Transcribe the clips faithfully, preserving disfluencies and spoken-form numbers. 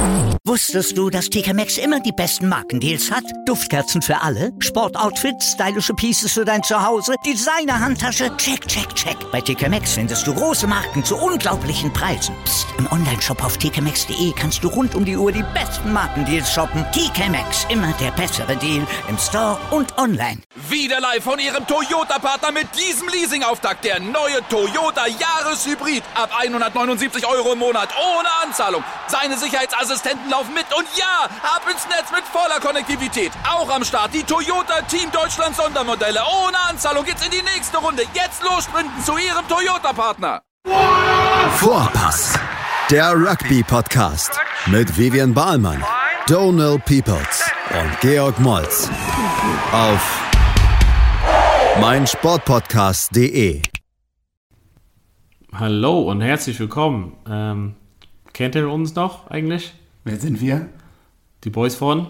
Wusstest du, dass T K Maxx immer die besten Markendeals hat? Duftkerzen für alle, Sportoutfits, stylische Pieces für dein Zuhause, Designer-Handtasche, check, check, check. Bei T K Maxx findest du große Marken zu unglaublichen Preisen. Psst. Im Onlineshop auf t k maxx punkt d e kannst du rund um die Uhr die besten Markendeals shoppen. T K Maxx, immer der bessere Deal im Store und online. Wieder live von Ihrem Toyota-Partner mit diesem Leasing-Auftakt. Der neue Toyota Jahreshybrid. Ab hundertneunundsiebzig Euro im Monat. Ohne Anzahlung. Seine Sicherheitsassistenten laufen mit. Und ja, ab ins Netz mit voller Konnektivität. Auch am Start die Toyota Team Deutschland Sondermodelle. Ohne Anzahlung geht's in die nächste Runde. Jetzt los sprinten zu Ihrem Toyota-Partner. Vorpass. Der Rugby-Podcast. Mit Vivian Bahlmann, Donald Peoples und Georg Moltz. Auf meinsportpodcast punkt de. Hallo und herzlich willkommen. Ähm, kennt ihr uns noch eigentlich? Wer sind wir? Die Boys von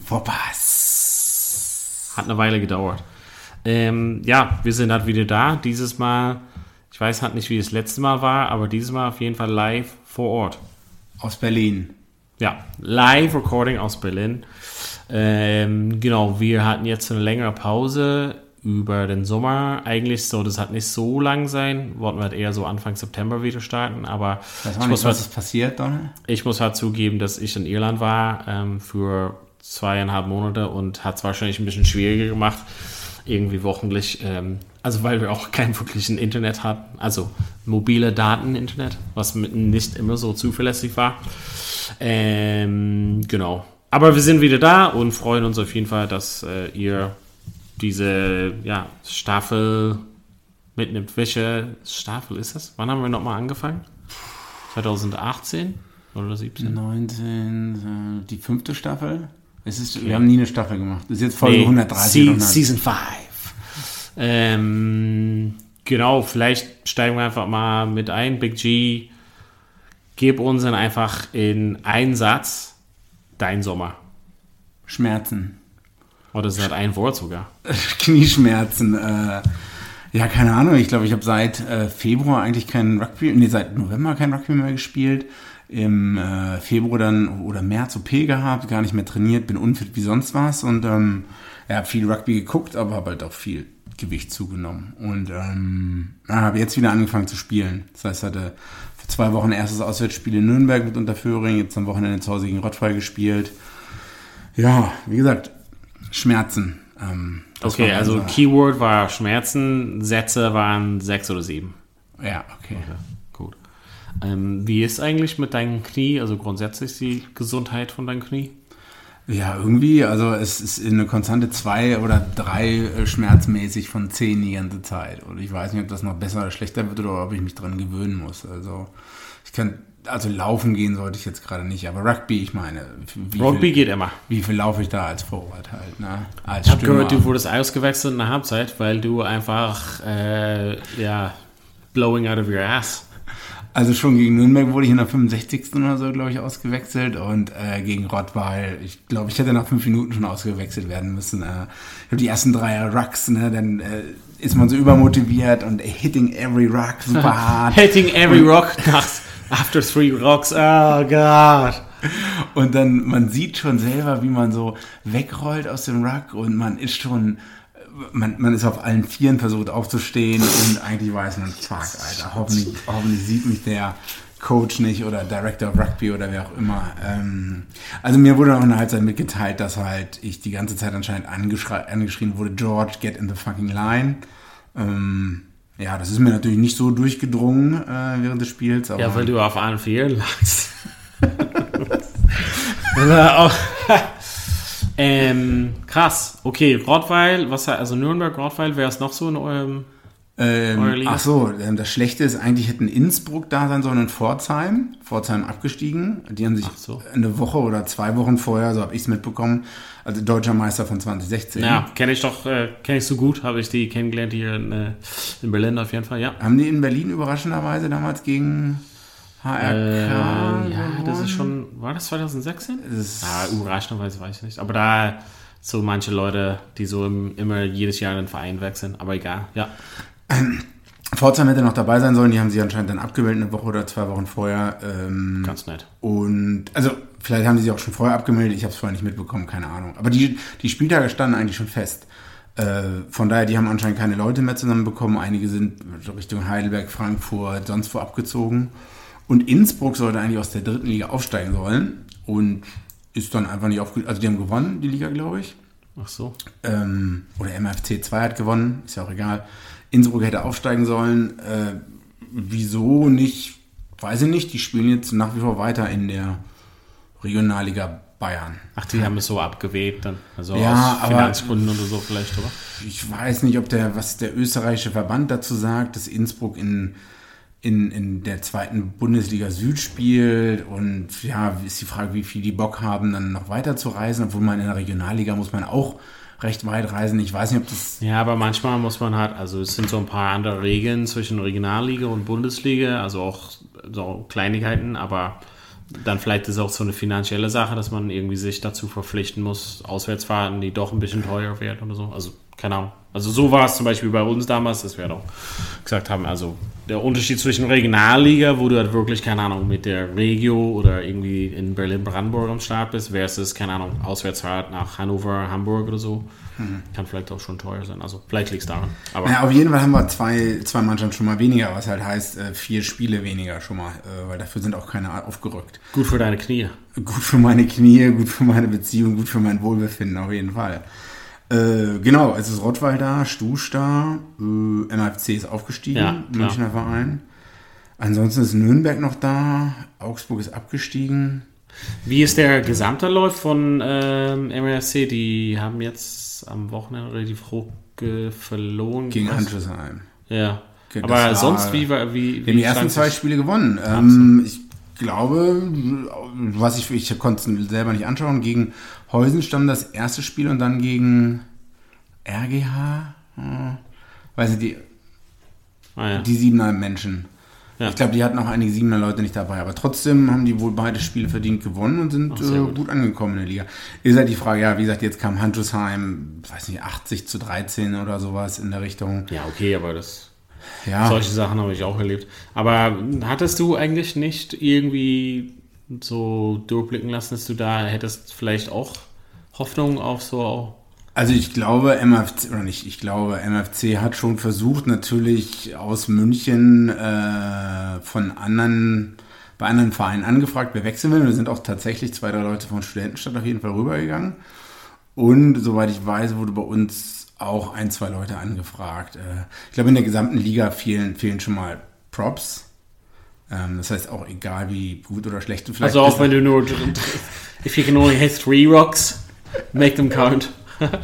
Vorpass. Hat eine Weile gedauert. Ähm, ja, wir sind halt wieder da. Dieses Mal, ich weiß halt nicht, wie das letzte Mal war, aber dieses Mal auf jeden Fall live vor Ort. Aus Berlin. Ja, live Recording aus Berlin. Ähm, genau, wir hatten jetzt eine längere Pause über den Sommer. Eigentlich so, das hat nicht so lang sein. Wollten wir halt eher so Anfang September wieder starten, aber weiß ich nicht, muss was halt, ist passiert, Donald? Ich muss halt zugeben, dass ich in Irland war ähm, für zweieinhalb Monate und hat es wahrscheinlich ein bisschen schwieriger gemacht, irgendwie wochentlich, ähm, also weil wir auch kein wirklichen Internet hatten, also mobile Daten-Internet, was mit nicht immer so zuverlässig war. Ähm, genau. Aber wir sind wieder da und freuen uns auf jeden Fall, dass äh, ihr diese ja, Staffel mitnimmt. Welche Staffel ist das? Wann haben wir nochmal angefangen? zwanzig achtzehn oder siebzehn? neunzehn, äh, die fünfte Staffel. Es ist, okay. Wir haben nie eine Staffel gemacht. Das ist jetzt Folge nee, hundertdreißig. Se- Season fünf. Ähm, genau, vielleicht steigen wir einfach mal mit ein. Big G, gib uns dann einfach in einen Satz dein Sommer. Schmerzen. Oder ist das ein Wort sogar? Knieschmerzen. Äh, ja, keine Ahnung. Ich glaube, ich habe seit äh, Februar eigentlich kein Rugby, nee, seit November kein Rugby mehr gespielt. Im äh, Februar dann oder März O P gehabt, gar nicht mehr trainiert, bin unfit wie sonst was und ähm, ja, habe viel Rugby geguckt, aber habe halt auch viel Gewicht zugenommen und ähm, ja, habe jetzt wieder angefangen zu spielen. Das heißt, hatte für zwei Wochen erstes Auswärtsspiel in Nürnberg mit Unterföhring, jetzt am Wochenende zu Hause gegen Rottweil gespielt. Ja, wie gesagt, Schmerzen. Ähm, okay, also unser Keyword war Schmerzen, Sätze waren sechs oder sieben. Ja, okay. okay gut. Ähm, wie ist eigentlich mit deinem Knie, also grundsätzlich die Gesundheit von deinem Knie? Ja, irgendwie, also es ist eine konstante zwei oder drei äh, schmerzmäßig von zehn die ganze Zeit. Und ich weiß nicht, ob das noch besser oder schlechter wird oder ob ich mich dran gewöhnen muss. Also ich kann, also laufen gehen sollte ich jetzt gerade nicht, aber Rugby, ich meine. Wie Rugby viel, geht immer. Wie viel laufe ich da als Forward halt, ne? Als ich habe Stürmer. gehört, du wurdest ausgewechselt in der Halbzeit, weil du einfach, äh, ja, blowing out of your ass. Also schon gegen Nürnberg wurde ich in der fünfundsechzigsten oder so, glaube ich, ausgewechselt und äh, gegen Rottweil, ich glaube, ich hätte nach fünf Minuten schon ausgewechselt werden müssen. Äh, ich habe die ersten drei Rucks, ne, dann äh, ist man so übermotiviert und hitting every ruck super hart. Hitting every rock nach, after three rocks, oh God. Und dann, man sieht schon selber, wie man so wegrollt aus dem Ruck und man ist schon... Man, man ist auf allen Vieren versucht aufzustehen und eigentlich weiß man, fuck, Alter, hoffentlich, hoffentlich sieht mich der Coach nicht oder Director of Rugby oder wer auch immer. Ähm, also mir wurde auch in der Halbzeit mitgeteilt, dass halt ich die ganze Zeit anscheinend angeschrei- angeschrien wurde, George, get in the fucking line. Ähm, ja, das ist mir natürlich nicht so durchgedrungen äh, während des Spiels. Aber ja, weil du auf allen Vieren lagst. Oder auch... Ähm, krass. Okay, Rottweil, was also Nürnberg, Rottweil, wer ist noch so in eurem ähm, eurer Liga? Ach so, das Schlechte ist, eigentlich hätten Innsbruck da sein sollen und Pforzheim. Pforzheim abgestiegen. Die haben sich so. eine Woche oder zwei Wochen vorher, so habe ich es mitbekommen, also deutscher Meister von zwanzig sechzehn. Ja, kenne ich doch, äh, kenne ich so gut, habe ich die kennengelernt hier in, äh, in Berlin auf jeden Fall, ja. Haben die in Berlin überraschenderweise damals gegen H R K? Äh, ja, das ist schon, war das zwanzig sechzehn? Das ja, überraschenderweise weiß ich nicht. Aber da so manche Leute, die so im, immer jedes Jahr in den Verein wechseln, aber egal, ja. Pforzheim hätte noch dabei sein sollen, die haben sich anscheinend dann abgemeldet, eine Woche oder zwei Wochen vorher. Ähm, Ganz nett. Und, also, vielleicht haben die sich auch schon vorher abgemeldet, ich habe es vorher nicht mitbekommen, keine Ahnung. Aber die, die Spieltage standen eigentlich schon fest. Äh, von daher, die haben anscheinend keine Leute mehr zusammenbekommen. Einige sind Richtung Heidelberg, Frankfurt, sonst wo abgezogen. Und Innsbruck sollte eigentlich aus der dritten Liga aufsteigen sollen. Und ist dann einfach nicht aufgestiegen. Also, die haben gewonnen, die Liga, glaube ich. Ach so. Ähm, oder M F C zwei hat gewonnen, ist ja auch egal. Innsbruck hätte aufsteigen sollen. Äh, wieso nicht? Weiß ich nicht. Die spielen jetzt nach wie vor weiter in der Regionalliga Bayern. Ach, die haben es so abgewägt dann. Also ja, aus Finanzgründen oder so vielleicht, oder? Ich weiß nicht, ob der, was der österreichische Verband dazu sagt, dass Innsbruck in, in, in der zweiten Bundesliga Süd spielt. Und ja, ist die Frage, wie viel die Bock haben, dann noch weiter zu reisen. Obwohl man in der Regionalliga muss man auch recht weit reisen. Ich weiß nicht, ob das... Ja, aber manchmal muss man halt, also es sind so ein paar andere Regeln zwischen Regionalliga und Bundesliga, also auch so Kleinigkeiten, aber dann vielleicht ist auch so eine finanzielle Sache, dass man irgendwie sich dazu verpflichten muss, Auswärtsfahrten, die doch ein bisschen teuer werden oder so. Also, keine Ahnung. Also so war es zum Beispiel bei uns damals, dass wir doch gesagt haben, also der Unterschied zwischen Regionalliga, wo du halt wirklich, keine Ahnung, mit der Regio oder irgendwie in Berlin-Brandenburg am Start bist, versus, keine Ahnung, Auswärtsfahrt nach Hannover, Hamburg oder so, mhm. kann vielleicht auch schon teuer sein. Also vielleicht liegt es daran. Aber ja, auf jeden Fall haben wir zwei, zwei Mannschaften schon mal weniger, was halt heißt, vier Spiele weniger schon mal, weil dafür sind auch keine aufgerückt. Gut für deine Knie. Gut für meine Knie, gut für meine Beziehung, gut für mein Wohlbefinden, auf jeden Fall. Äh, genau, es ist Rottweil da, Stusch da, äh, M F C ist aufgestiegen, ja, Münchner Verein. Ansonsten ist Nürnberg noch da, Augsburg ist abgestiegen. Wie ist der gesamte Lauf von ähm, M F C? Die haben jetzt am Wochenende relativ hoch ge- verloren. Gegen Handschusheim. Ja, das aber war, sonst, wie war... Wie, wir haben die ersten zwei Spiele gewonnen. Ähm, ich glaube, was ich, ich konnte es selber nicht anschauen, gegen Heusenstamm das erste Spiel und dann gegen R G H, oh, weiß ich, die, ah, ja. die Siebener Menschen. Ja. Ich glaube, die hatten auch einige Siebener Leute nicht dabei, aber trotzdem haben die wohl beide Spiele verdient gewonnen und sind Ach, äh, gut. gut angekommen in der Liga. Ist halt die Frage, ja, wie gesagt, jetzt kam Handschusheim, weiß nicht, achtzig zu dreizehn oder sowas in der Richtung. Ja, okay, aber das... Ja. Solche Sachen habe ich auch erlebt. Aber hattest du eigentlich nicht irgendwie so durchblicken lassen, dass du da hättest vielleicht auch Hoffnung auf so... Also ich glaube, M F C, oder nicht, ich glaube, M F C hat schon versucht, natürlich aus München äh, von anderen, bei anderen Vereinen angefragt, wer wechseln will. Wir sind auch tatsächlich zwei, drei Leute von Studentenstadt auf jeden Fall rübergegangen. Und soweit ich weiß, wurde bei uns auch ein, zwei Leute angefragt. Ich glaube, in der gesamten Liga fehlen, fehlen schon mal Props. Das heißt auch egal, wie gut oder schlecht du vielleicht bist. Also auch wenn du nur... If you can only hit three rocks, make them count.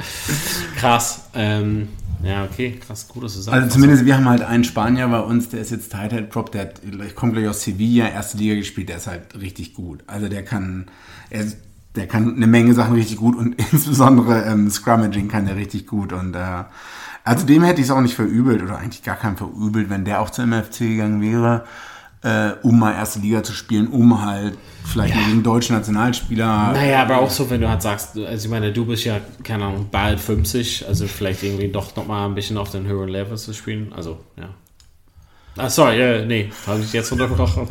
Krass. Ähm, ja, okay, krass, gut, dass du sagst. Also zumindest, wir haben halt einen Spanier bei uns, der ist jetzt Tight Head Prop, der hat, ich komme gleich aus Sevilla, erste Liga gespielt, der ist halt richtig gut. Also der kann... Er ist, Der kann eine Menge Sachen richtig gut und insbesondere ähm, Scrummaging kann der richtig gut. Und äh, also dem hätte ich es auch nicht verübelt oder eigentlich gar keinem verübelt, wenn der auch zum M F C gegangen wäre, äh, um mal erste Liga zu spielen, um halt vielleicht ja. gegen deutsche Nationalspieler... Naja, aber auch so, wenn du halt sagst, also ich meine, du bist ja, keine Ahnung, bald fünfzig, also vielleicht irgendwie doch nochmal ein bisschen auf den höheren Level zu spielen. Also, ja. Ah, sorry, äh, nee, habe ich jetzt unterbrochen.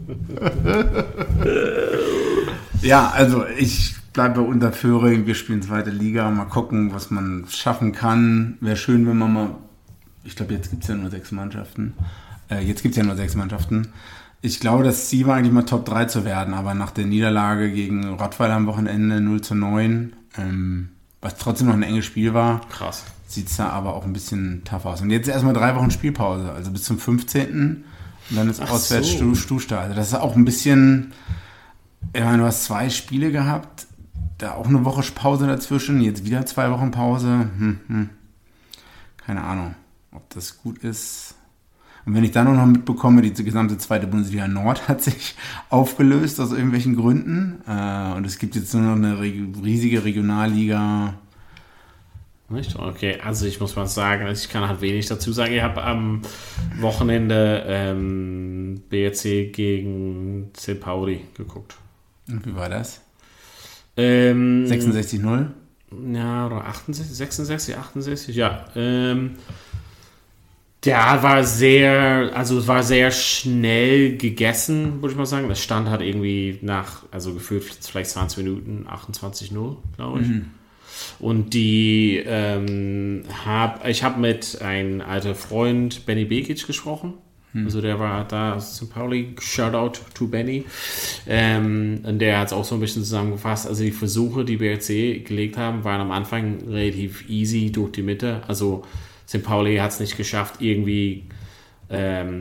Ja, also ich bleibe bei Unterföhring, wir spielen zweite Liga, mal gucken, was man schaffen kann. Wäre schön, wenn man mal, ich glaube, jetzt gibt es ja nur sechs Mannschaften. Äh, jetzt gibt es ja nur sechs Mannschaften. Ich glaube, das Ziel war eigentlich mal Top drei zu werden, aber nach der Niederlage gegen Rottweil am Wochenende null zu neun, ähm, was trotzdem noch ein enges Spiel war, krass, sieht es da aber auch ein bisschen tough aus. Und jetzt erstmal drei Wochen Spielpause, also bis zum fünfzehnten Und dann ist Ach auswärts so. Stusta. Also das ist auch ein bisschen... Ich meine, du hast zwei Spiele gehabt, da auch eine Woche Pause dazwischen, jetzt wieder zwei Wochen Pause. Hm, hm. Keine Ahnung, ob das gut ist. Und wenn ich dann noch mitbekomme, die gesamte zweite Bundesliga Nord hat sich aufgelöst aus irgendwelchen Gründen. Und es gibt jetzt nur noch eine riesige Regionalliga. Nicht? Okay, also ich muss mal sagen, ich kann halt wenig dazu sagen. Ich habe am Wochenende ähm, B R C gegen C Pauli geguckt. Und wie war das? Ähm, sechsundsechzig null? Ja, oder achtundsechzig, sechsundsechzig, achtundsechzig, ja. Ähm, Ja, war sehr, also es war sehr schnell gegessen, würde ich mal sagen. Das Stand hat irgendwie nach, also gefühlt vielleicht zwanzig Minuten, achtundzwanzig null, glaube ich. Mhm. Und die, ähm, hab, ich habe mit einem alten Freund, Benny Bekic, gesprochen. Mhm. Also der war da aus Sankt Pauli. Shoutout to Benny. Ähm, und der hat es auch so ein bisschen zusammengefasst. Also die Versuche, die B R C gelegt haben, waren am Anfang relativ easy durch die Mitte. Also Sankt Pauli hat es nicht geschafft, irgendwie ähm,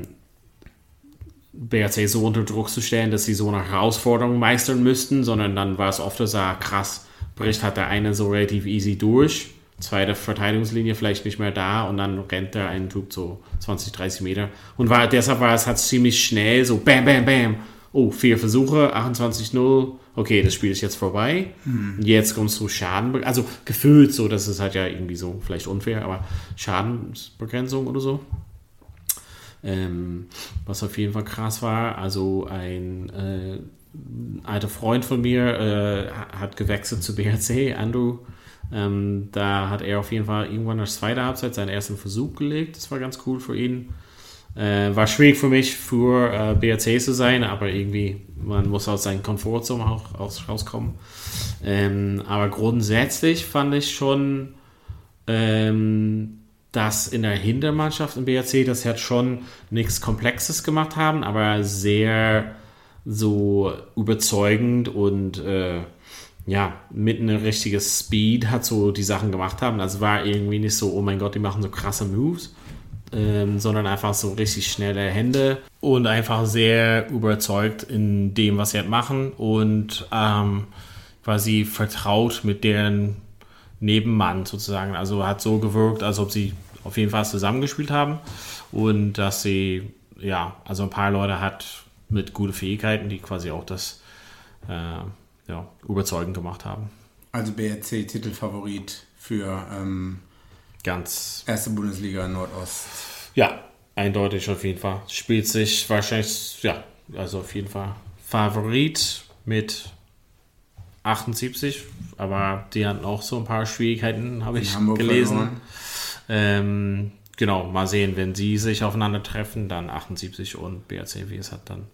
B R C so unter Druck zu stellen, dass sie so eine Herausforderung meistern müssten, sondern dann war es oft so, krass, bricht hat der eine so relativ easy durch, zweite Verteidigungslinie vielleicht nicht mehr da und dann rennt der ein Typ so zwanzig, dreißig Meter. Und war, deshalb war es halt ziemlich schnell so bam, bam, bam. Oh, vier Versuche, achtundzwanzig null. Okay, das Spiel ist jetzt vorbei. Hm. Jetzt kommst du Schaden. Also gefühlt so, das ist halt ja irgendwie so, vielleicht unfair, aber Schadensbegrenzung oder so. Ähm, was auf jeden Fall krass war, also ein äh, alter Freund von mir äh, hat gewechselt zu B R C, Andrew. Ähm, da hat er auf jeden Fall irgendwann in der zweiten Halbzeit seinen ersten Versuch gelegt. Das war ganz cool für ihn. Äh, war schwierig für mich, für äh, B R C zu sein, aber irgendwie, man muss aus seinem Komfortzone auch aus, rauskommen. Ähm, aber grundsätzlich fand ich schon, ähm, dass in der Hintermannschaft im B R C, das hat schon nichts Komplexes gemacht haben, aber sehr so überzeugend und äh, ja, mit einem richtigen Speed hat so die Sachen gemacht haben. Also war irgendwie nicht so, oh mein Gott, die machen so krasse Moves. Ähm, sondern einfach so richtig schnelle Hände und einfach sehr überzeugt in dem, was sie halt machen und ähm, quasi vertraut mit deren Nebenmann sozusagen. Also hat so gewirkt, als ob sie auf jeden Fall zusammengespielt haben und dass sie, ja, also ein paar Leute hat mit guten Fähigkeiten, die quasi auch das äh, ja, überzeugend gemacht haben. Also B R C Titelfavorit für ähm Ganz. Erste Bundesliga Nordost. Ja, eindeutig auf jeden Fall. Spielt sich wahrscheinlich, ja, also auf jeden Fall Favorit mit achtundsiebzig, aber die hatten auch so ein paar Schwierigkeiten, habe ich gelesen. Ähm, genau, mal sehen, wenn sie sich aufeinandertreffen, dann achtundsiebzig und B R C, wie es halt dann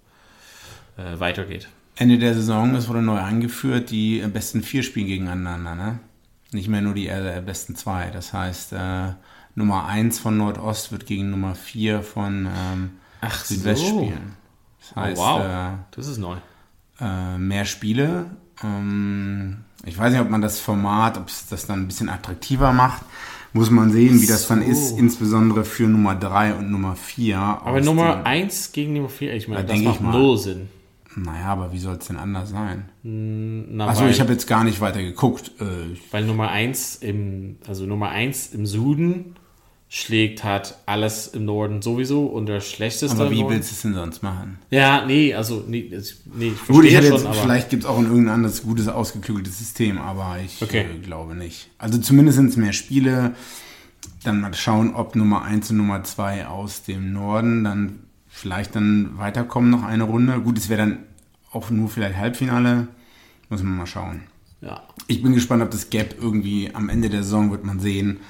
äh, weitergeht. Ende der Saison, es wurde neu eingeführt, die besten vier spielen gegeneinander, ne? Nicht mehr nur die äh, besten zwei. Das heißt, äh, Nummer eins von Nordost wird gegen Nummer vier von ähm, Ach Südwest so. spielen. Das heißt, oh, wow, äh, das ist neu. Äh, mehr Spiele. Ähm, ich weiß nicht, ob man das Format, ob es das dann ein bisschen attraktiver macht. Muss man sehen, wie das so. dann ist, insbesondere für Nummer drei und Nummer vier. Aber Nummer eins gegen Nummer vier, ich meine, da das macht null Sinn. Naja, aber wie soll es denn anders sein? Na, also ich habe jetzt gar nicht weiter geguckt. Äh, weil Nummer eins im, also Nummer eins im Süden schlägt hat alles im Norden sowieso und der schlechteste. Aber wie willst du es denn sonst machen? Ja, nee, also nee, nee ich Gut, ich hätte schon, jetzt, aber vielleicht gibt es auch ein irgendein anderes gutes, ausgeklügeltes System, aber ich okay. äh, glaube nicht. Also zumindest sind es mehr Spiele. Dann mal schauen, ob Nummer eins und Nummer zwei aus dem Norden dann vielleicht dann weiterkommen noch eine Runde. Gut, es wäre dann auch nur vielleicht Halbfinale. Muss man mal schauen. Ja. Ich bin gespannt, ob das Gap irgendwie am Ende der Saison wird man sehen,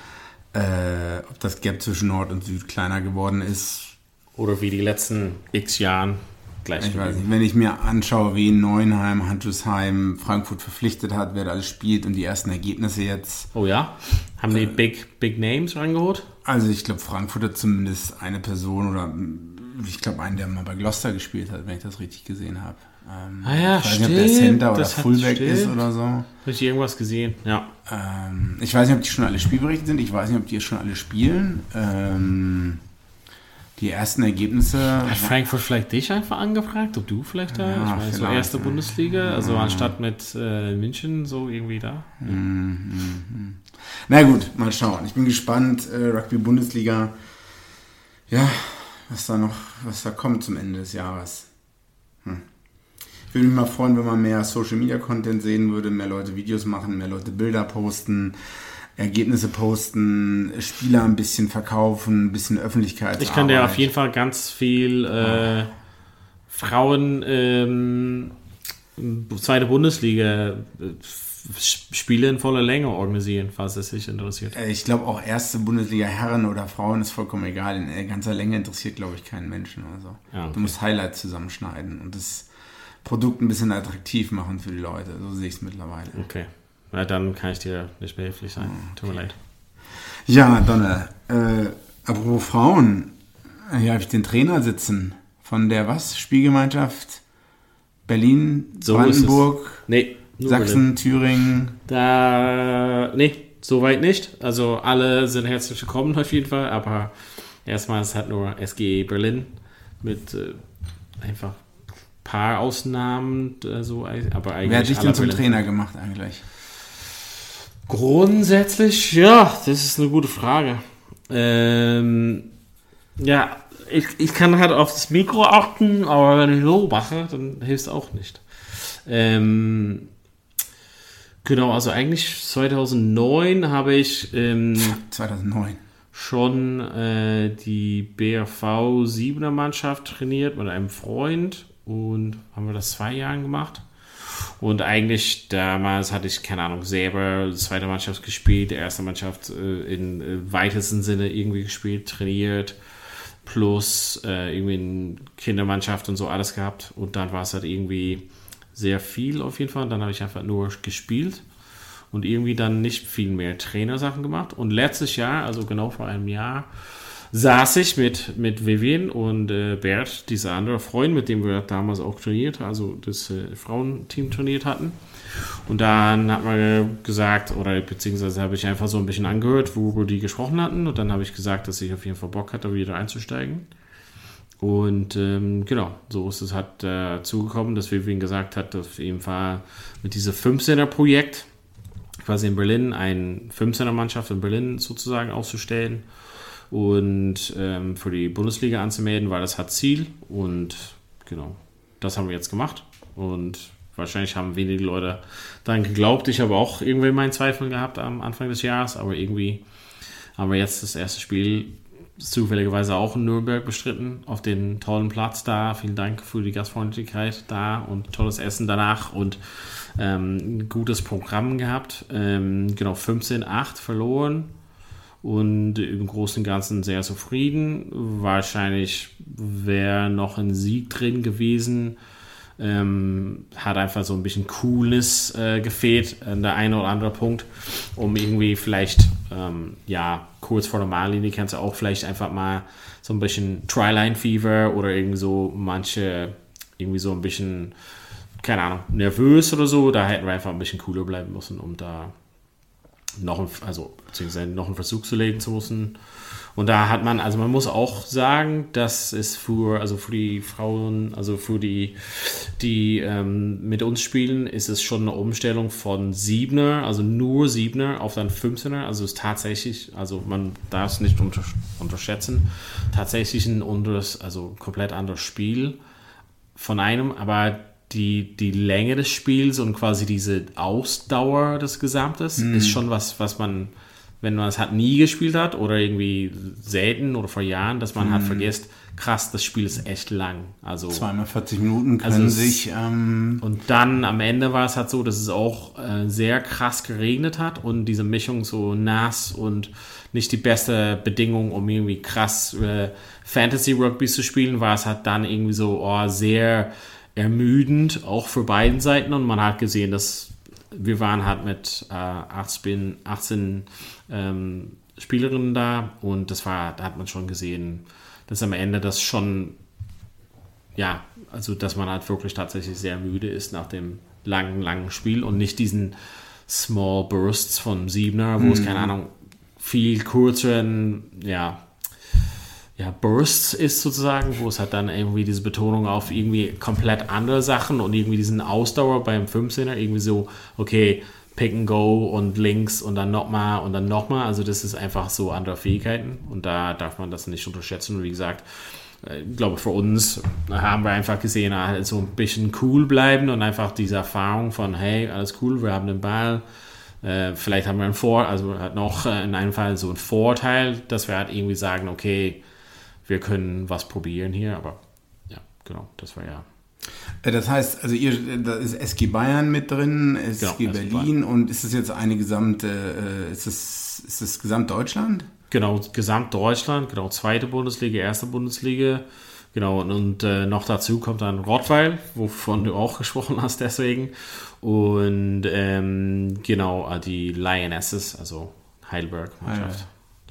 äh, ob das Gap zwischen Nord und Süd kleiner geworden ist. Oder wie die letzten x Jahren gleich. Ich weiß nicht, wenn ich mir anschaue, wen Neuenheim, Handelsheim, Frankfurt verpflichtet hat, wer da alles spielt und die ersten Ergebnisse jetzt. Oh ja? Haben die äh, Big, Big Names reingeholt? Also ich glaube, Frankfurt hat zumindest eine Person oder ich glaube einen, der mal bei Gloucester gespielt hat, wenn ich das richtig gesehen habe. Ähm, ah ja, ich weiß stimmt. nicht, ob der Center oder das Fullback stimmt. ist oder so. Habe ich irgendwas gesehen, ja. Ähm, ich weiß nicht, ob die schon alle spielberechtigt sind. Ich weiß nicht, ob die schon alle spielen. Ähm, die ersten Ergebnisse... Hat Frankfurt vielleicht dich einfach angefragt, ob du vielleicht da... Ja, ich meine, so erste ja. Bundesliga, also ja. anstatt mit äh, München so irgendwie da. Mhm, mhm. Na gut, mal schauen. Ich bin gespannt. Äh, Rugby-Bundesliga. Ja, was da noch, was da kommt zum Ende des Jahres. Hm. Ich würde mich mal freuen, wenn man mehr Social-Media-Content sehen würde, mehr Leute Videos machen, mehr Leute Bilder posten, Ergebnisse posten, Spieler ein bisschen verkaufen, ein bisschen Öffentlichkeit. Ich kann dir auf jeden Fall ganz viel äh, Frauen ähm, zweite Bundesliga Spiele in voller Länge organisieren, falls es sich interessiert. Ich glaube auch erste Bundesliga Herren oder Frauen ist vollkommen egal. In ganzer Länge interessiert, glaube ich, keinen Menschen. Also ja, okay. Du musst Highlights zusammenschneiden und das Produkt ein bisschen attraktiv machen für die Leute. So sehe ich es mittlerweile. Okay, na, dann kann ich dir nicht behilflich sein. Okay. Tut mir leid. Ja, Donner, äh, apropos Frauen, hier habe ich den Trainer sitzen von der was? Spielgemeinschaft Berlin, so Brandenburg, nee, Sachsen, Berlin. Thüringen. Da, nee, soweit nicht. Also alle sind herzlich willkommen auf jeden Fall, aber erstmal ist halt nur S G Berlin mit äh, einfach ein paar Ausnahmen. Äh, so, aber eigentlich Wer hat dich denn zum Berlin. Trainer gemacht eigentlich? Grundsätzlich, ja, das ist eine gute Frage. Ähm, ja, ich, ich kann halt auf das Mikro achten, aber wenn ich so mache, dann hilft es auch nicht. Ähm, genau, also eigentlich zweitausendneun habe ich ähm, zweitausendneun schon äh, die B R V siebener Mannschaft trainiert mit einem Freund und haben wir das zwei Jahre gemacht. Und eigentlich damals hatte ich, keine Ahnung, selber zweite Mannschaft gespielt, die erste Mannschaft äh, in äh, weitesten Sinne irgendwie gespielt, trainiert, plus äh, irgendwie eine Kindermannschaft und so alles gehabt. Und dann war es halt irgendwie sehr viel auf jeden Fall. Und dann habe ich einfach nur gespielt und irgendwie dann nicht viel mehr Trainersachen gemacht. Und letztes Jahr, also genau vor einem Jahr, saß ich mit, mit Vivian und äh, Bert, dieser andere Freund, mit dem wir damals auch trainiert, also das äh, Frauenteam trainiert hatten. Und dann hat man gesagt, oder beziehungsweise habe ich einfach so ein bisschen angehört, worüber die gesprochen hatten. Und dann habe ich gesagt, dass ich auf jeden Fall Bock hatte, wieder einzusteigen. Und ähm, genau, so ist es halt äh, zugekommen, dass Vivian gesagt hat, auf jeden Fall mit diesem fünfzehner-Projekt quasi in Berlin, eine fünfzehner-Mannschaft in Berlin sozusagen auszustellen und ähm, für die Bundesliga anzumelden, war das halt Ziel. Und genau, das haben wir jetzt gemacht. Und wahrscheinlich haben wenige Leute daran geglaubt. Ich habe auch irgendwie meinen Zweifel gehabt am Anfang des Jahres, aber irgendwie haben wir jetzt das erste Spiel zufälligerweise auch in Nürnberg bestritten, auf den tollen Platz da. Vielen Dank für die Gastfreundlichkeit da und tolles Essen danach und ähm, ein gutes Programm gehabt. Ähm, genau, fünfzehn acht verloren und im Großen und Ganzen sehr zufrieden. Wahrscheinlich wäre noch ein Sieg drin gewesen. Ähm, hat einfach so ein bisschen Coolness äh, gefehlt, äh, der eine oder andere Punkt, um irgendwie vielleicht, ähm, ja, kurz vor der Mahllinie kannst du auch vielleicht einfach mal so ein bisschen Tryline-Fever oder irgendwie so manche, irgendwie so ein bisschen, keine Ahnung, nervös oder so, da hätten wir einfach ein bisschen cooler bleiben müssen, um da noch, ein, also, beziehungsweise noch einen Versuch zu legen zu müssen. Und da hat man, also man muss auch sagen, dass es für, also für die Frauen, also für die, die ähm, mit uns spielen, ist es schon eine Umstellung von Siebener, also nur Siebener auf dann fünfzehner. Also es ist tatsächlich, also man darf es nicht unter, unterschätzen, tatsächlich ein anderes, also komplett anderes Spiel von einem, aber die, die Länge des Spiels und quasi diese Ausdauer des Gesamtes mhm. ist schon was, was man, wenn man es halt nie gespielt hat oder irgendwie selten oder vor Jahren, dass man mm. halt vergisst, krass, das Spiel ist echt lang. Also zweimal vierzig Minuten können also sich... Ähm und dann am Ende war es halt so, dass es auch äh, sehr krass geregnet hat und diese Mischung so nass und nicht die beste Bedingung, um irgendwie krass äh, Fantasy-Rugby zu spielen, war es halt dann irgendwie so oh, sehr ermüdend, auch für beiden Seiten. Und man hat gesehen, dass wir waren halt mit äh, achtzehn, achtzehn ähm, Spielerinnen da und das war, da hat man schon gesehen, dass am Ende das schon, ja, also dass man halt wirklich tatsächlich sehr müde ist nach dem langen, langen Spiel und nicht diesen Small Bursts von Siebener, wo mhm. es, keine Ahnung, viel kürzeren, ja, ja, Bursts ist sozusagen, wo es halt dann irgendwie diese Betonung auf irgendwie komplett andere Sachen und irgendwie diesen Ausdauer beim fünfzehner, irgendwie so, okay, Pick and Go und links und dann nochmal und dann nochmal, also das ist einfach so andere Fähigkeiten und da darf man das nicht unterschätzen und wie gesagt, ich glaube für uns haben wir einfach gesehen, halt so ein bisschen cool bleiben und einfach diese Erfahrung von, hey, alles cool, wir haben den Ball, äh, vielleicht haben wir einen Vor, also halt noch in einem Fall so einen Vorteil, dass wir halt irgendwie sagen, okay, wir können was probieren hier, aber ja, genau, das war ja Das heißt, also ihr, da ist S G Bayern mit drin, S G genau, Berlin und ist das jetzt eine gesamte, äh, ist das, ist das Gesamtdeutschland? Genau, Gesamtdeutschland, genau, zweite Bundesliga, erste Bundesliga, genau, und, und äh, noch dazu kommt dann Rottweil, wovon du auch gesprochen hast deswegen, und ähm, genau, die Lionesses, also Heidelberg-Mannschaft. Ah, ja.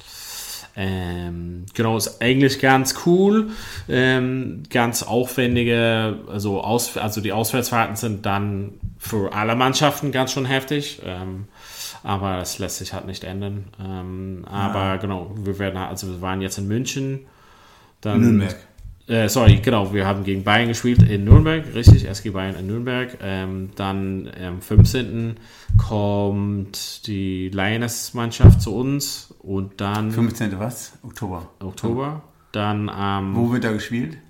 Ähm, genau, ist eigentlich ganz cool, ähm, ganz aufwendige, also, aus, also die Auswärtsfahrten sind dann für alle Mannschaften ganz schön heftig, ähm, aber das lässt sich halt nicht ändern. Ähm, aber ja. genau, wir werden, also wir waren jetzt in München, dann Nürnberg. Äh, sorry, genau, wir haben gegen Bayern gespielt in Nürnberg, richtig, S G Bayern in Nürnberg. Ähm, dann am fünfzehnten kommt die Lioness-Mannschaft zu uns und dann... fünfzehnten was? Oktober. Oktober. Dann ähm, Wo wird da gespielt?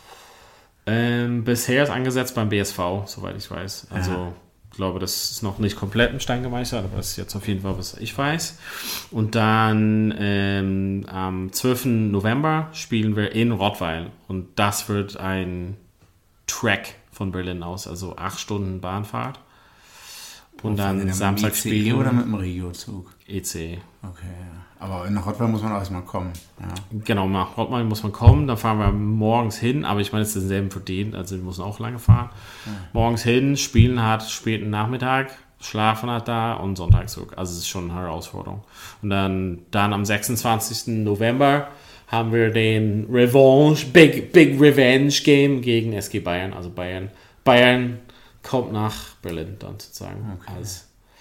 Ähm, bisher ist angesetzt beim B S V, soweit ich weiß. Also... Ja. Ich glaube, das ist noch nicht komplett in Stein gemeißelt, aber das ist jetzt auf jeden Fall, was ich weiß. Und dann ähm, am zwölften November spielen wir in Rottweil. Und das wird ein Trek von Berlin aus, also acht Stunden Bahnfahrt. Und, und dann Samstag spielen. E C E oder mit dem Regiozug? E C E. Okay, ja. Aber nach Rottweil muss man auch erstmal kommen. Ja. Genau, nach Rottweil muss man kommen. Dann fahren wir morgens hin. Aber ich meine, es ist denselben verdient. Also wir müssen auch lange fahren. Ja. Morgens hin, spielen hat späten Nachmittag, schlafen hat da und Sonntag zurück. Also es ist schon eine Herausforderung. Und dann, dann am sechsundzwanzigsten November haben wir den Revenge, Big, Big Revenge Game gegen S G Bayern. Also Bayern, Bayern kommt nach Berlin dann sozusagen. Okay. Als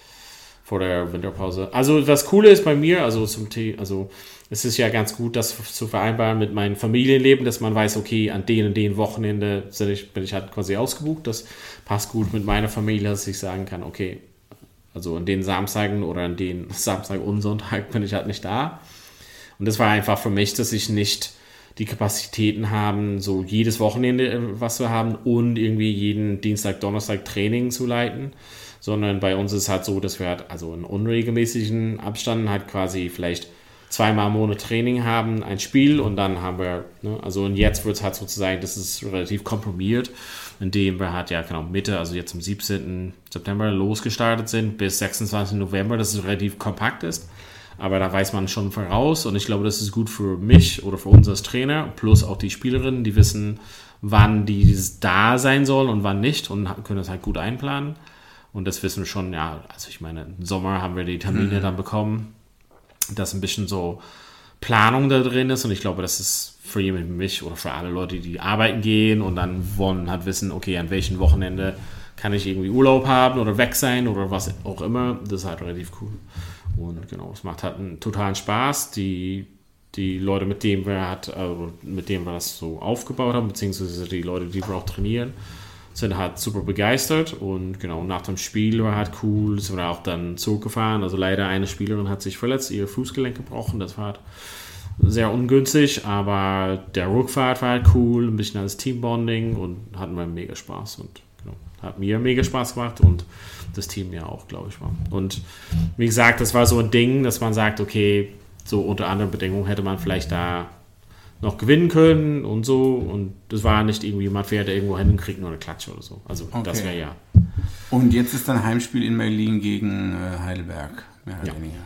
vor der Winterpause. Also das Coole ist bei mir, also zum T, also es ist ja ganz gut, das zu vereinbaren mit meinem Familienleben, dass man weiß, okay, an den und den Wochenende bin ich, bin ich halt quasi ausgebucht. Das passt gut mit meiner Familie, dass ich sagen kann, okay, also an den Samstagen oder an den Samstag und Sonntag bin ich halt nicht da. Und das war einfach für mich, dass ich nicht die Kapazitäten haben, so jedes Wochenende was zu haben und irgendwie jeden Dienstag, Donnerstag Training zu leiten. Sondern bei uns ist es halt so, dass wir halt also in unregelmäßigen Abständen halt quasi vielleicht zweimal im Monat Training haben, ein Spiel und dann haben wir, ne, also und jetzt wird es halt sozusagen, das ist relativ komprimiert, indem wir halt ja genau Mitte, also jetzt am siebzehnten September losgestartet sind bis sechsundzwanzigsten November, dass es relativ kompakt ist, aber da weiß man schon voraus und ich glaube, das ist gut für mich oder für uns als Trainer, plus auch die Spielerinnen, die wissen, wann die da sein sollen und wann nicht und können das halt gut einplanen. Und das wissen wir schon, ja, also ich meine, im Sommer haben wir die Termine mhm. dann bekommen, dass ein bisschen so Planung da drin ist. Und ich glaube, das ist für jemanden wie mich oder für alle Leute, die arbeiten gehen und dann wollen halt wissen, okay, an welchem Wochenende kann ich irgendwie Urlaub haben oder weg sein oder was auch immer. Das ist halt relativ cool. Und genau, es macht halt einen totalen Spaß. Die, die Leute, mit denen wir halt, also mit denen wir das so aufgebaut haben, beziehungsweise die Leute, die wir auch trainieren, sind halt super begeistert und genau, nach dem Spiel war halt cool, sind wir auch dann zurückgefahren, also leider eine Spielerin hat sich verletzt, ihr Fußgelenk gebrochen, das war halt sehr ungünstig, aber der Rückfahrt war halt cool, ein bisschen als Teambonding und hatten wir mega Spaß und genau, hat mir mega Spaß gemacht und das Team ja auch, glaube ich, war. Und wie gesagt, das war so ein Ding, dass man sagt, okay, so unter anderen Bedingungen hätte man vielleicht da noch gewinnen können und so und das war nicht irgendwie, man fährt irgendwo hin und kriegt nur eine Klatsche oder so. Also okay. Das wäre ja. Und jetzt ist dann Heimspiel in Berlin gegen äh, Heidelberg, mehr oder ja. weniger.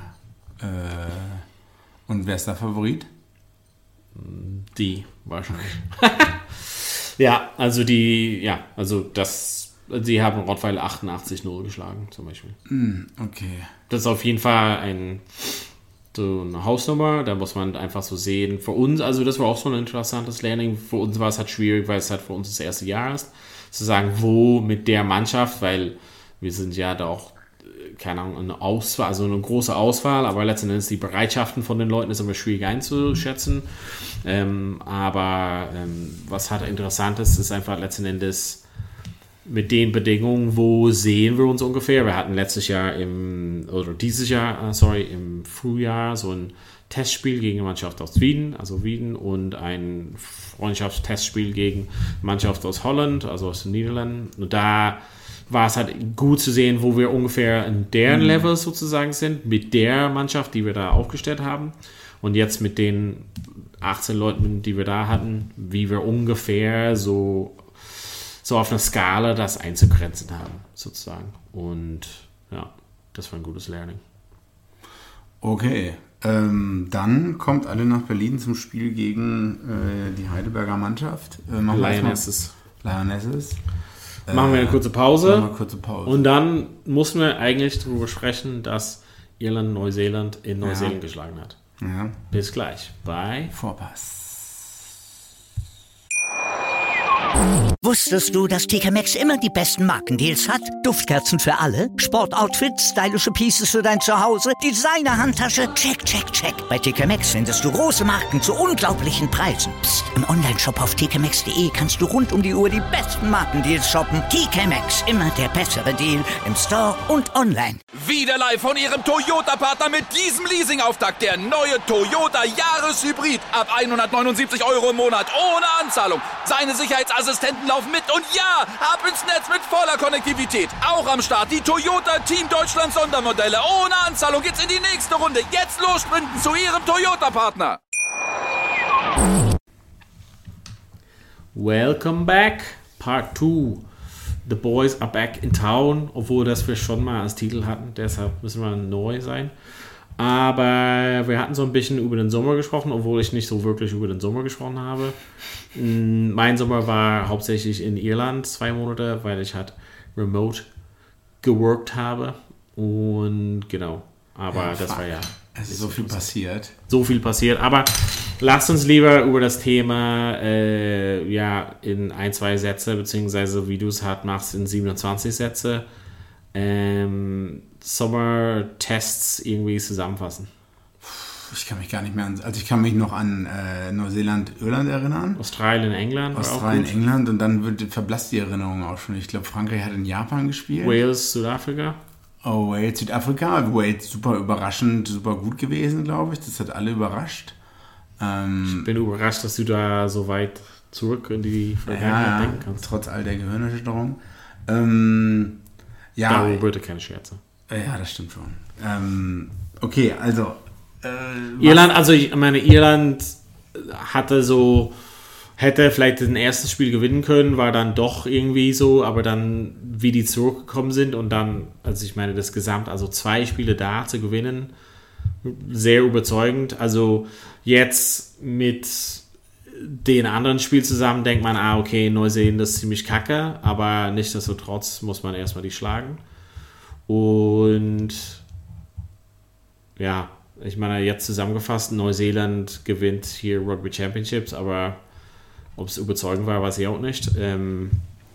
Äh, und wer ist der Favorit? Die, wahrscheinlich. Ja, also die, ja, also das, sie haben Rottweil achtundachtzig null geschlagen zum Beispiel. Mm, okay. Das ist auf jeden Fall ein so eine Hausnummer, da muss man einfach so sehen. Für uns, also das war auch so ein interessantes Learning. Für uns war es halt schwierig, weil es halt für uns das erste Jahr ist, zu sagen, wo mit der Mannschaft, weil wir sind ja da auch, keine Ahnung, eine Auswahl, also eine große Auswahl, aber letzten Endes die Bereitschaften von den Leuten ist immer schwierig einzuschätzen. Ähm, aber ähm, was halt interessant ist, ist einfach letzten Endes mit den Bedingungen, wo sehen wir uns ungefähr? Wir hatten letztes Jahr im, oder dieses Jahr, sorry, im Frühjahr so ein Testspiel gegen eine Mannschaft aus Wien, also Wien, und ein Freundschaftstestspiel gegen eine Mannschaft aus Holland, also aus den Niederlanden. Und da war es halt gut zu sehen, wo wir ungefähr in deren mhm. Level sozusagen sind, mit der Mannschaft, die wir da aufgestellt haben. Und jetzt mit den achtzehn Leuten, die wir da hatten, wie wir ungefähr so so auf einer Skala das einzugrenzen haben, sozusagen. Und ja, das war ein gutes Learning. Okay, ähm, dann kommt alle nach Berlin zum Spiel gegen äh, die Heidelberger Mannschaft. Äh, Lionesses. Lionesses. Äh, machen wir eine kurze Pause. Machen wir eine kurze Pause. Und dann mussten wir eigentlich darüber sprechen, dass Irland Neuseeland in Neuseeland ja. geschlagen hat. Ja. Bis gleich bei Vorpass. Wusstest du, dass T K Maxx immer die besten Markendeals hat? Duftkerzen für alle, Sportoutfits, stylische Pieces für dein Zuhause, Designer-Handtasche, check, check, check. Bei T K Maxx findest du große Marken zu unglaublichen Preisen. Psst. Im Onlineshop auf t k maxx punkt d e kannst du rund um die Uhr die besten Markendeals shoppen. T K Maxx, immer der bessere Deal im Store und online. Wieder live von Ihrem Toyota-Partner mit diesem Leasing-Auftakt. Der neue Toyota Jahreshybrid. Ab hundertneunundsiebzig Euro im Monat ohne Anzahlung. Seine Sicherheitsassistenten laufen mit und ja, ab ins Netz mit voller Konnektivität. Auch am Start die Toyota Team Deutschland Sondermodelle. Ohne Anzahlung geht's in die nächste Runde. Jetzt los sprinten zu Ihrem Toyota-Partner. Welcome back, Part two. The Boys are back in town, obwohl das wir schon mal als Titel hatten, deshalb müssen wir neu sein. Aber wir hatten so ein bisschen über den Sommer gesprochen, obwohl ich nicht so wirklich über den Sommer gesprochen habe. Mein Sommer war hauptsächlich in Irland, zwei Monate, weil ich halt remote geworkt habe. Und genau, aber ja, das war ja... Es ist so viel passiert. So viel passiert, aber lasst uns lieber über das Thema äh, ja, in ein, zwei Sätze, beziehungsweise wie du es halt machst, in siebenundzwanzig Sätze ähm, Sommertests irgendwie zusammenfassen. Ich kann mich gar nicht mehr an, also ich kann mich noch an äh, Neuseeland, Irland erinnern. Australien, England. Australien, England und dann wird, verblasst die Erinnerung auch schon. Ich glaube, Frankreich hat in Japan gespielt. Wales, Südafrika. Oh, Wales, Südafrika. Wales super überraschend, super gut gewesen, glaube ich. Das hat alle überrascht. Ähm, ich bin überrascht, dass du da so weit zurück in die Vergangenheit ja, denken kannst. Trotz all der Gehirnerschütterung. Ähm, ja. Darum bitte keine Scherze. Ja, das stimmt schon. Ähm, okay, also. Äh, Irland, also ich meine, Irland hatte so. Hätte vielleicht das erste Spiel gewinnen können, war dann doch irgendwie so, aber dann, wie die zurückgekommen sind und dann, also ich meine, das Gesamt, also zwei Spiele da zu gewinnen, sehr überzeugend. Also jetzt mit den anderen Spielen zusammen denkt man, ah, okay, Neuseeland ist ziemlich kacke, aber nichtsdestotrotz muss man erstmal die schlagen. Und ja, ich meine, jetzt zusammengefasst, Neuseeland gewinnt hier Rugby Championships, aber ob es überzeugend war, weiß ich auch nicht. Ähm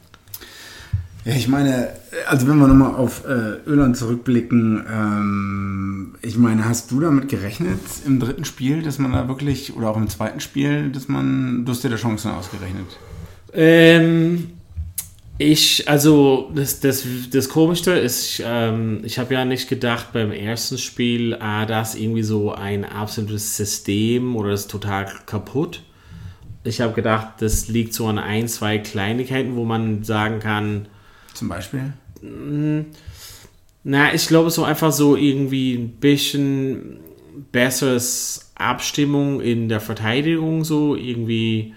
ja, ich meine, also wenn wir nochmal auf äh, Irland zurückblicken, ähm, ich meine, hast du damit gerechnet im dritten Spiel, dass man da wirklich, oder auch im zweiten Spiel, dass man, du hast dir da Chancen ausgerechnet? Ähm, ich, also das, das, das Komischste ist, ähm, ich habe ja nicht gedacht beim ersten Spiel, ah, das ist irgendwie so ein absolutes System oder das ist total kaputt. Ich habe gedacht, das liegt so an ein, zwei Kleinigkeiten, wo man sagen kann... Zum Beispiel? Mh, na, ich glaube, so einfach so irgendwie ein bisschen besseres Abstimmung in der Verteidigung, so irgendwie...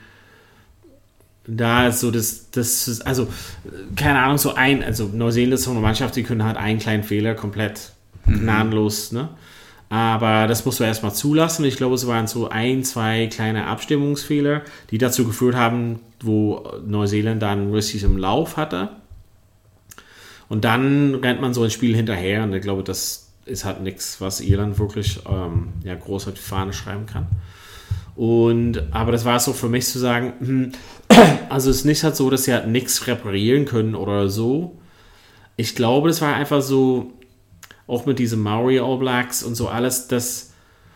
Da ist so das, das ist, also, keine Ahnung, so ein... Also Neuseeland ist so eine Mannschaft, die können halt einen kleinen Fehler komplett mhm. gnadenlos, ne? Aber das musst du erstmal zulassen. Ich glaube, es waren so ein, zwei kleine Abstimmungsfehler, die dazu geführt haben, wo Neuseeland dann richtig im Lauf hatte. Und dann rennt man so ein Spiel hinterher und ich glaube, das ist halt nichts, was Irland wirklich ähm, ja, groß auf die Fahne schreiben kann. Und, aber das war so für mich zu sagen, hm, also es ist nicht halt so, dass sie halt nichts reparieren können oder so. Ich glaube, das war einfach so, auch mit diesen Maori All Blacks und so alles, das,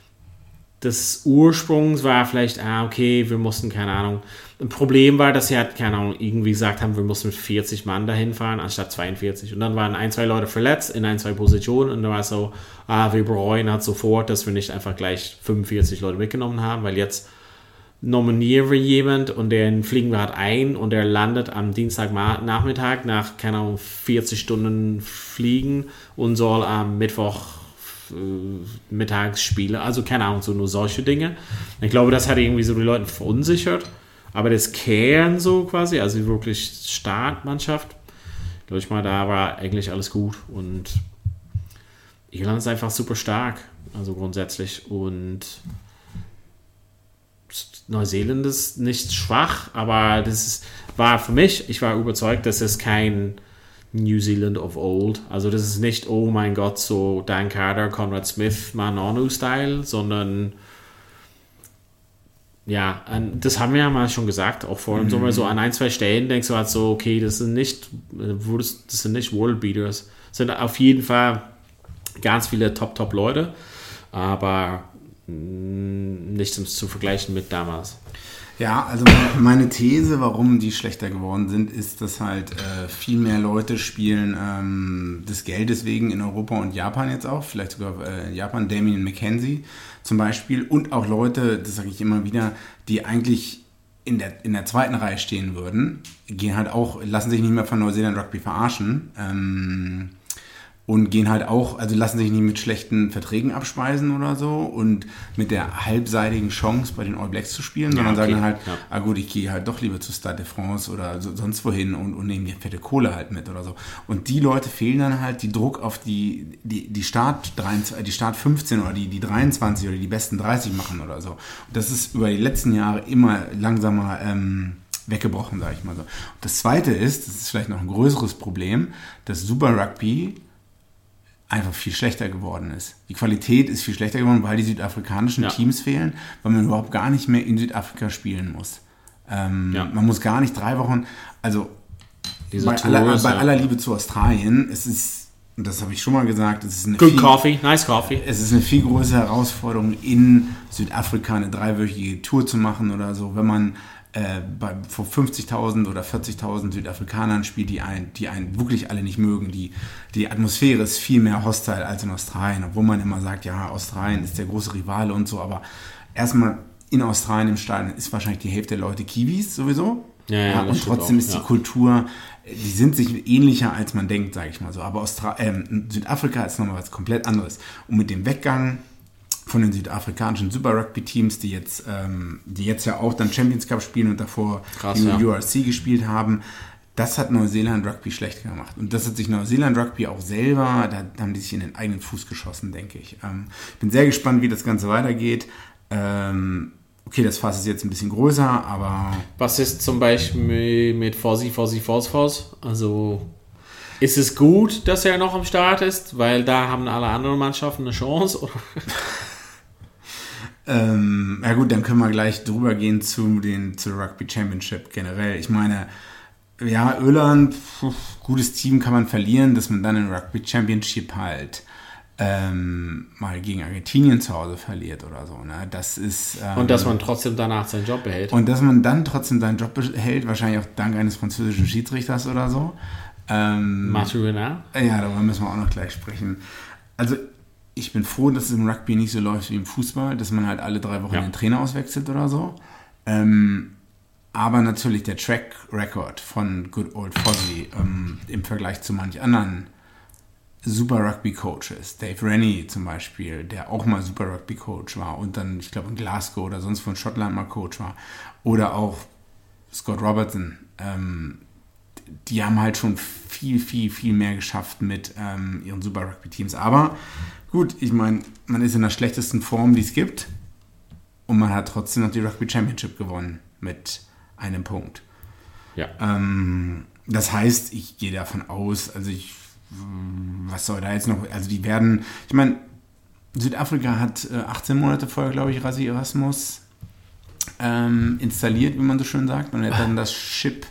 das Ursprungs war vielleicht, ah, okay, wir mussten, keine Ahnung. Ein Problem war, dass sie halt, keine Ahnung, irgendwie gesagt haben, wir mussten mit vierzig Mann dahin fahren, anstatt zweiundvierzig. Und dann waren ein, zwei Leute verletzt in ein, zwei Positionen und dann war es so, ah, wir bereuen halt sofort, dass wir nicht einfach gleich fünfundvierzig Leute mitgenommen haben, weil jetzt nominieren wir jemand und den fliegen wir halt ein und der landet am Dienstagnachmittag nach, keine Ahnung, vierzig Stunden Fliegen und soll am Mittwoch äh, mittags spielen. Also keine Ahnung, so nur solche Dinge. Ich glaube, das hat irgendwie so die Leute verunsichert. Aber das Kern so quasi, also die wirklich Startmannschaft, glaube ich mal, da war eigentlich alles gut. Und Irland ist einfach super stark, also grundsätzlich. Und Neuseeland ist nicht schwach, aber das ist, war für mich, ich war überzeugt, dass es kein New Zealand of old, also das ist nicht, oh mein Gott, so Dan Carter, Conrad Smith, Manonu-Style, sondern ja, das haben wir ja mal schon gesagt, auch vor allem mhm. so an ein, zwei Stellen denkst du halt so, okay, das sind nicht, das sind nicht World Beaters, das sind auf jeden Fall ganz viele Top-Top-Leute, aber nichts zu vergleichen mit damals. Ja, also meine These, warum die schlechter geworden sind, ist, dass halt äh, viel mehr Leute spielen ähm, des Geldes wegen in Europa und Japan jetzt auch, vielleicht sogar äh, in Japan, Damien McKenzie zum Beispiel, und auch Leute, das sage ich immer wieder, die eigentlich in der, in der zweiten Reihe stehen würden, gehen halt auch, lassen sich nicht mehr von Neuseeland Rugby verarschen, ähm, und gehen halt auch, also lassen sich nicht mit schlechten Verträgen abspeisen oder so und mit der halbseitigen Chance bei den All Blacks zu spielen, sondern ja, okay. sagen halt, ja. ah gut, ich gehe halt doch lieber zu Stade de France oder so, sonst wohin und, und nehme die fette Kohle halt mit oder so. Und die Leute fehlen dann halt, die Druck auf die, die, die Start dreiundzwanzig, die Start fünfzehn oder die, die dreiundzwanzig oder die besten dreißig machen oder so. Und das ist über die letzten Jahre immer langsamer ähm, weggebrochen, sage ich mal so. Und das Zweite ist, das ist vielleicht noch ein größeres Problem, dass Super Rugby einfach viel schlechter geworden ist. Die Qualität ist viel schlechter geworden, weil die südafrikanischen ja. Teams fehlen, weil man überhaupt gar nicht mehr in Südafrika spielen muss. Ähm, ja. Man muss gar nicht drei Wochen, also bei, Tours, aller, bei ja. aller Liebe zu Australien, es ist, und das habe ich schon mal gesagt, es ist eine Good viel, coffee, nice coffee. Es ist eine viel größere Herausforderung, in Südafrika eine dreiwöchige Tour zu machen oder so, wenn man Äh, bei, vor fünfzigtausend oder vierzigtausend Südafrikanern spielt, die einen, die einen wirklich alle nicht mögen. Die, die Atmosphäre ist viel mehr hostile als in Australien, obwohl man immer sagt, ja, Australien ist der große Rivale und so, aber erstmal in Australien im Stadion ist wahrscheinlich die Hälfte der Leute Kiwis sowieso. Ja, ja, ja, und trotzdem auch, ist die ja. Kultur, die sind sich ähnlicher, als man denkt, sage ich mal so. Aber Austra- äh, Südafrika ist nochmal was komplett anderes. Und mit dem Weggang von den südafrikanischen Super Rugby Teams, die jetzt, ähm, die jetzt ja auch dann Champions Cup spielen und davor Krass, die ja. U R C gespielt haben, das hat Neuseeland Rugby schlecht gemacht. Und das hat sich Neuseeland Rugby auch selber, da haben die sich in den eigenen Fuß geschossen, denke ich. Ähm, ich bin sehr gespannt, wie das Ganze weitergeht. Ähm, okay, das Fass ist jetzt ein bisschen größer, aber... Was ist zum Beispiel mit Fossi, Fossi, Fos, Fos? Also... Ist es gut, dass er noch am Start ist? Weil da haben alle anderen Mannschaften eine Chance, oder? ähm, ja gut, dann können wir gleich drüber gehen zu den zur Rugby Championship generell. Ich meine, ja, Irland, pf, gutes Team kann man verlieren, dass man dann in Rugby Championship halt ähm, mal gegen Argentinien zu Hause verliert oder so. Ne? Das ist, ähm, und dass man trotzdem danach seinen Job behält. Und dass man dann trotzdem seinen Job behält, wahrscheinlich auch dank eines französischen Schiedsrichters oder so. Ähm, Mathieu Renard? Ja, darüber müssen wir auch noch gleich sprechen. Also ich bin froh, dass es im Rugby nicht so läuft wie im Fußball, dass man halt alle drei Wochen ja. den Trainer auswechselt oder so. Ähm, aber natürlich der Track Record von Good Old Fozzie ähm, im Vergleich zu manch anderen Super Rugby Coaches, Dave Rennie zum Beispiel, der auch mal Super Rugby Coach war und dann, ich glaube in Glasgow oder sonst von Schottland mal Coach war, oder auch Scott Robertson, ähm, die haben halt schon viel, viel, viel mehr geschafft mit ähm, ihren Super Rugby-Teams. Aber gut, ich meine, man ist in der schlechtesten Form, die es gibt. Und man hat trotzdem noch die Rugby Championship gewonnen mit einem Punkt. Ja. Ähm, das heißt, ich gehe davon aus, also ich, was soll da jetzt noch, also die werden, ich meine, Südafrika hat äh, achtzehn Monate vorher, glaube ich, Rassi Erasmus ähm, installiert, wie man so schön sagt. Und er hat dann das Chip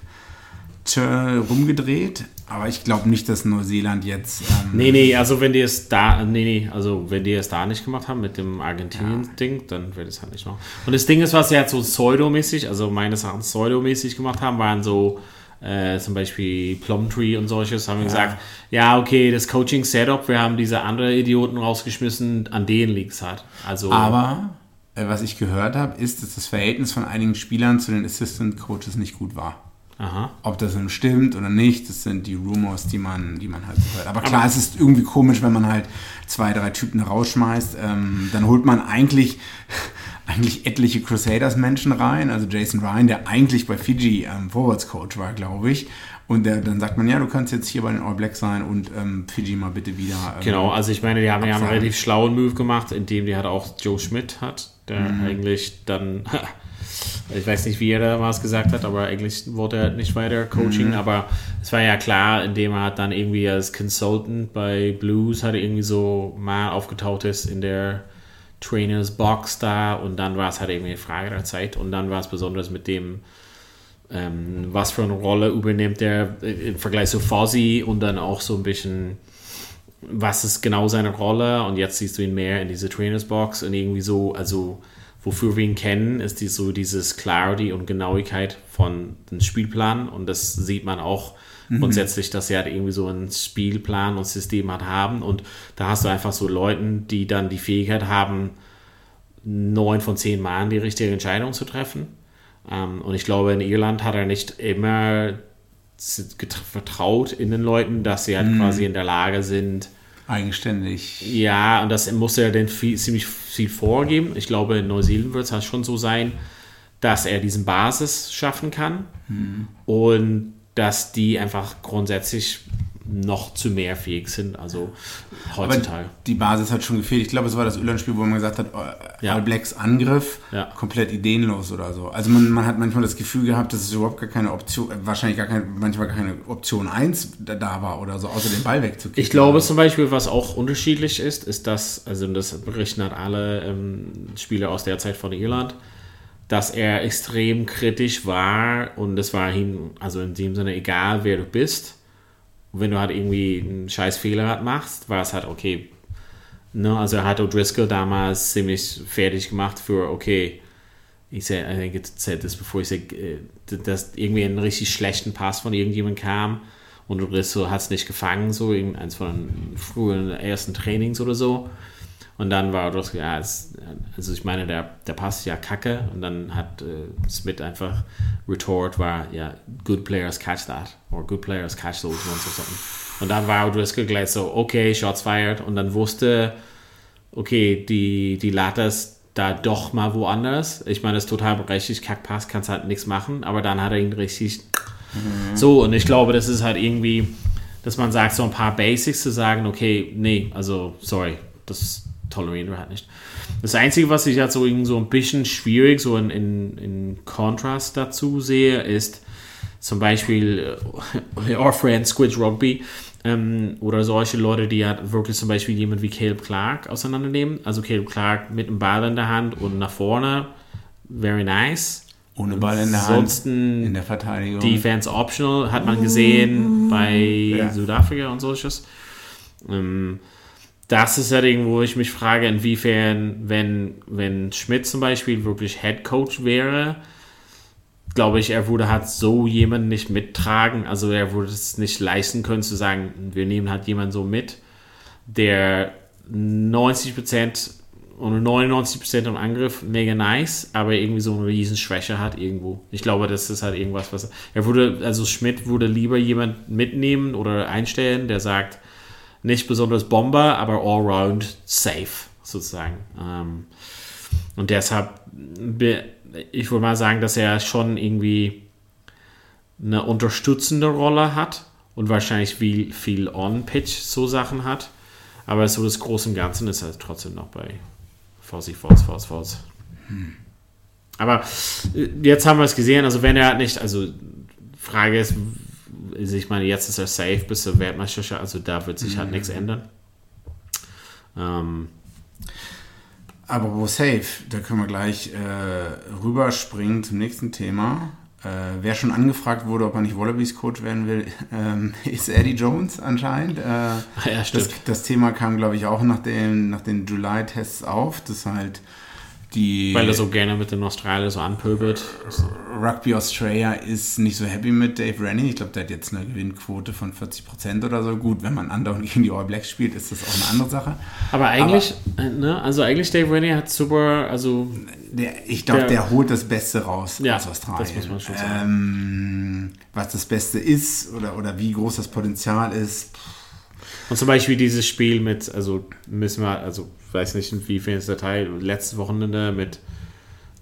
rumgedreht, aber ich glaube nicht, dass Neuseeland jetzt... Ähm nee, nee, also wenn die es da, nee, nee, also wenn die es da nicht gemacht haben mit dem Argentinien-Ding, ja. dann wird es halt nicht machen. Und das Ding ist, was sie halt so pseudomäßig, also meines Erachtens pseudomäßig gemacht haben, waren so äh, zum Beispiel Plumtree und solches, haben wir ja. gesagt, ja, okay, das Coaching-Setup, wir haben diese anderen Idioten rausgeschmissen, an denen liegt es halt. Also, aber äh, was ich gehört habe, ist, dass das Verhältnis von einigen Spielern zu den Assistant-Coaches nicht gut war. Aha. Ob das nun stimmt oder nicht, das sind die Rumors, die man, die man halt so hört. Aber klar, Aber es ist irgendwie komisch, wenn man halt zwei, drei Typen rausschmeißt. Ähm, dann holt man eigentlich eigentlich etliche Crusaders-Menschen rein. Also Jason Ryan, der eigentlich bei Fiji ähm, Forwards-Coach war, glaube ich. Und der, dann sagt man, ja, du kannst jetzt hier bei den All Blacks sein und ähm, Fiji mal bitte wieder. Ähm, genau, also ich meine, die haben ja einen relativ schlauen Move gemacht, indem die halt auch Joe Schmidt hat, der mhm. eigentlich dann, ich weiß nicht, wie er damals gesagt hat, aber eigentlich wollte er nicht weiter Coaching, mhm. aber es war ja klar, indem er dann irgendwie als Consultant bei Blues hat er irgendwie so mal aufgetaucht ist in der Trainers Box da und dann war es halt irgendwie eine Frage der Zeit und dann war es besonders mit dem Ähm, was für eine Rolle übernimmt er im Vergleich zu Fozzie und dann auch so ein bisschen, was ist genau seine Rolle und jetzt siehst du ihn mehr in diese Trainersbox und irgendwie so, also wofür wir ihn kennen, ist die, so dieses Clarity und Genauigkeit von dem Spielplan und das sieht man auch mhm. grundsätzlich, dass er halt irgendwie so einen Spielplan und System hat haben und da hast du einfach so Leute, die dann die Fähigkeit haben, neun von zehn Mal die richtige Entscheidung zu treffen. Um, und ich glaube, in Irland hat er nicht immer getra- vertraut in den Leuten, dass sie halt mm. quasi in der Lage sind. Eigenständig. Ja, und das muss er dann viel, ziemlich viel vorgeben. Ich glaube, in Neuseeland wird es halt schon so sein, dass er diesen Basis schaffen kann mm. und dass die einfach grundsätzlich noch zu mehr fähig sind, also heutzutage. Aber die Basis hat schon gefehlt. Ich glaube, es war das Irland-Spiel, wo man gesagt hat, ja. All Blacks Angriff, ja. komplett ideenlos oder so. Also man, man hat manchmal das Gefühl gehabt, dass es überhaupt gar keine Option, wahrscheinlich gar keine, manchmal gar keine Option eins da, da war oder so, außer den Ball wegzukicken. Ich glaube zum Beispiel, was auch unterschiedlich ist, ist das, also das berichten halt alle ähm, Spieler aus der Zeit von Irland, dass er extrem kritisch war und es war ihm, also in dem Sinne, egal wer du bist, wenn du halt irgendwie einen scheiß Fehler halt machst, war es halt okay. Ne? Also er hat O'Driscoll damals ziemlich fertig gemacht für, okay, ich said, I think it said this before, ich said, dass irgendwie ein richtig schlechten Pass von irgendjemandem kam und O'Driscoll hat es nicht gefangen, so eins von den frühen ersten Trainings oder so. Und dann war O'Driscoll, ja, es, also ich meine, der, der Pass ist ja kacke und dann hat äh, Smith einfach retort, war, ja, good players catch that or good players catch those ones or something. Und dann war O'Driscoll gleich so, okay, shots fired und dann wusste, okay, die, die Latte ist da doch mal woanders. Ich meine, das ist total berechtigt, Kackpass, kannst halt nichts machen, aber dann hat er ihn richtig mhm. so und ich glaube, das ist halt irgendwie, dass man sagt, so ein paar Basics zu sagen, okay, nee, also, sorry, das tolerieren wir halt nicht. Das Einzige, was ich halt so, so ein bisschen schwierig, so in, in, in Kontrast dazu sehe, ist zum Beispiel uh, our friend Squidge Rugby ähm, oder solche Leute, die halt wirklich zum Beispiel jemand wie Caleb Clark auseinandernehmen. Also Caleb Clark mit dem Ball in der Hand und nach vorne, very nice. Ohne Ball in der Hand, in der Verteidigung. Defense optional, hat man gesehen bei ja. Südafrika und solches. Ähm, Das ist ja Ding, wo ich mich frage, inwiefern, wenn, wenn Schmidt zum Beispiel wirklich Head Coach wäre, glaube ich, er würde halt so jemanden nicht mittragen. Also er würde es nicht leisten können zu sagen, wir nehmen halt jemanden so mit, der neunzig Prozent oder neunundneunzig Prozent im Angriff mega nice, aber irgendwie so eine riesen Schwäche hat irgendwo. Ich glaube, das ist halt irgendwas, was er würde, also Schmidt würde lieber jemanden mitnehmen oder einstellen, der sagt, nicht besonders Bomber, aber allround safe, sozusagen. Ähm, und deshalb, ich würde mal sagen, dass er schon irgendwie eine unterstützende Rolle hat und wahrscheinlich viel, viel On-Pitch so Sachen hat. Aber so das Große und Ganze ist halt trotzdem noch bei Fozzie, Fozzie, Fozzie, Fozzie. Hm. Aber jetzt haben wir es gesehen, also wenn er halt nicht, also Frage ist, ich meine, jetzt ist er safe bis zur Weltmeisterschaft, also da wird sich halt mhm. nichts ändern. Ähm. Aber wo safe, da können wir gleich äh, rüberspringen zum nächsten Thema. Äh, wer schon angefragt wurde, ob er nicht Wallabies-Coach werden will, ähm, ist Eddie Jones anscheinend. Äh, ja, stimmt. Das, das Thema kam, glaube ich, auch nach, dem, nach den July-Tests auf, dass halt die... Weil er so gerne mit den Australiern so anpöbelt. Rugby Australia ist nicht so happy mit Dave Rennie. Ich glaube, der hat jetzt eine Gewinnquote von vierzig Prozent oder so. Gut, wenn man andauernd gegen die All Blacks spielt, ist das auch eine andere Sache. Aber eigentlich, Aber, ne, also eigentlich Dave Rennie hat super, also... Der, ich glaube, der, der holt das Beste raus ja, aus Australien. Das muss man schon sagen. Ähm, was das Beste ist oder, oder wie groß das Potenzial ist. Und zum Beispiel dieses Spiel mit, also müssen wir, also ich weiß nicht, inwiefern ist der Teil, letztes Wochenende mit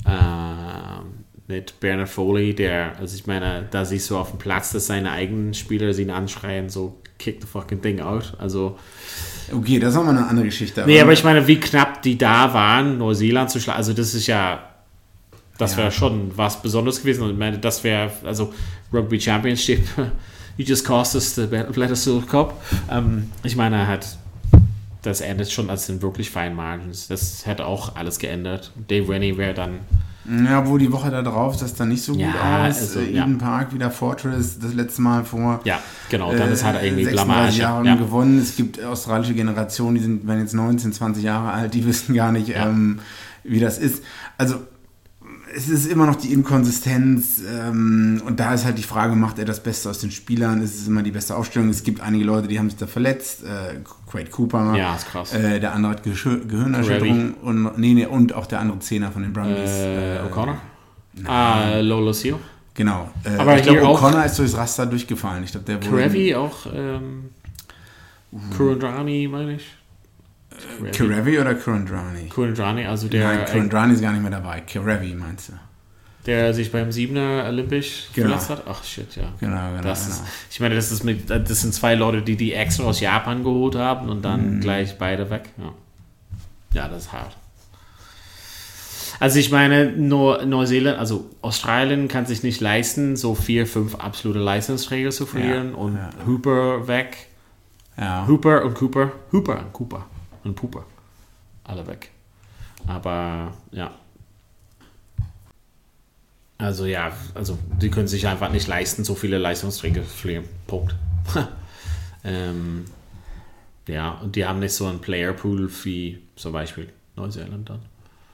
äh, mit Bernard Foley, der, also ich meine, da siehst du auf dem Platz, dass seine eigenen Spieler ihn anschreien, so kick the fucking thing out. Also okay, das ist nochmal eine andere Geschichte. Aber nee, aber ich meine, wie knapp die da waren, Neuseeland zu schlagen, also das ist ja, das wäre ja schon was Besonderes gewesen. Und ich meine, das wäre, also Rugby Championship, you just cost us the Bledisloe Cup. Ähm, ich meine, halt, das endet schon als in wirklich feinen Margins. Das hätte auch alles geändert. Dave Rennie wäre dann... Ja, wo die Woche da drauf, das dann nicht so gut ja, aus. Also, Eden ja. Park wieder Fortress, das letzte Mal vor... Ja, genau, dann ist halt irgendwie Blamage. Jahren ja. gewonnen. Es gibt australische Generationen, die sind, werden jetzt neunzehn, zwanzig Jahre alt, die wissen gar nicht, ja. ähm, wie das ist. Also es ist immer noch die Inkonsistenz ähm, und da ist halt die Frage, macht er das Beste aus den Spielern? Ist es immer die beste Aufstellung? Es gibt einige Leute, die haben sich da verletzt. Äh, Quade Cooper, ja, ist krass. Äh, der andere hat Gehir- Gehirnerschütterung und, nee, nee, und auch der andere Zehner von den Brumbies. Äh, äh, O'Connor? Ah, Lolo Seal. Genau. Äh, Aber ich glaube, auch O'Connor ist durchs Raster durchgefallen. Ich glaube, der Karevi auch, ähm, Kurandrani, meine ich. Karevi oder Kurandrani? Kurandrani, also der... Nein, Kurandrani ist gar nicht mehr dabei. Karevi meinst du? Der sich beim Siebener Olympisch genau. verletzt hat? Ach, shit, ja. Genau, genau. Das genau. Ist, ich meine, das, ist mit, das sind zwei Leute, die die extra aus Japan geholt haben und dann mhm. gleich beide weg. Ja. ja, das ist hart. Also ich meine, nur Neuseeland, also Australien kann sich nicht leisten, so vier, fünf absolute Leistungsträger zu verlieren ja, und ja. Hooper weg. Ja. Hooper und Cooper. Hooper und Cooper und Pooper. Alle weg. Aber ja. Also ja, also die können sich einfach nicht leisten, so viele Leistungsträger zu verlieren. Punkt. ähm, ja, und die haben nicht so einen Playerpool wie zum Beispiel Neuseeland dann.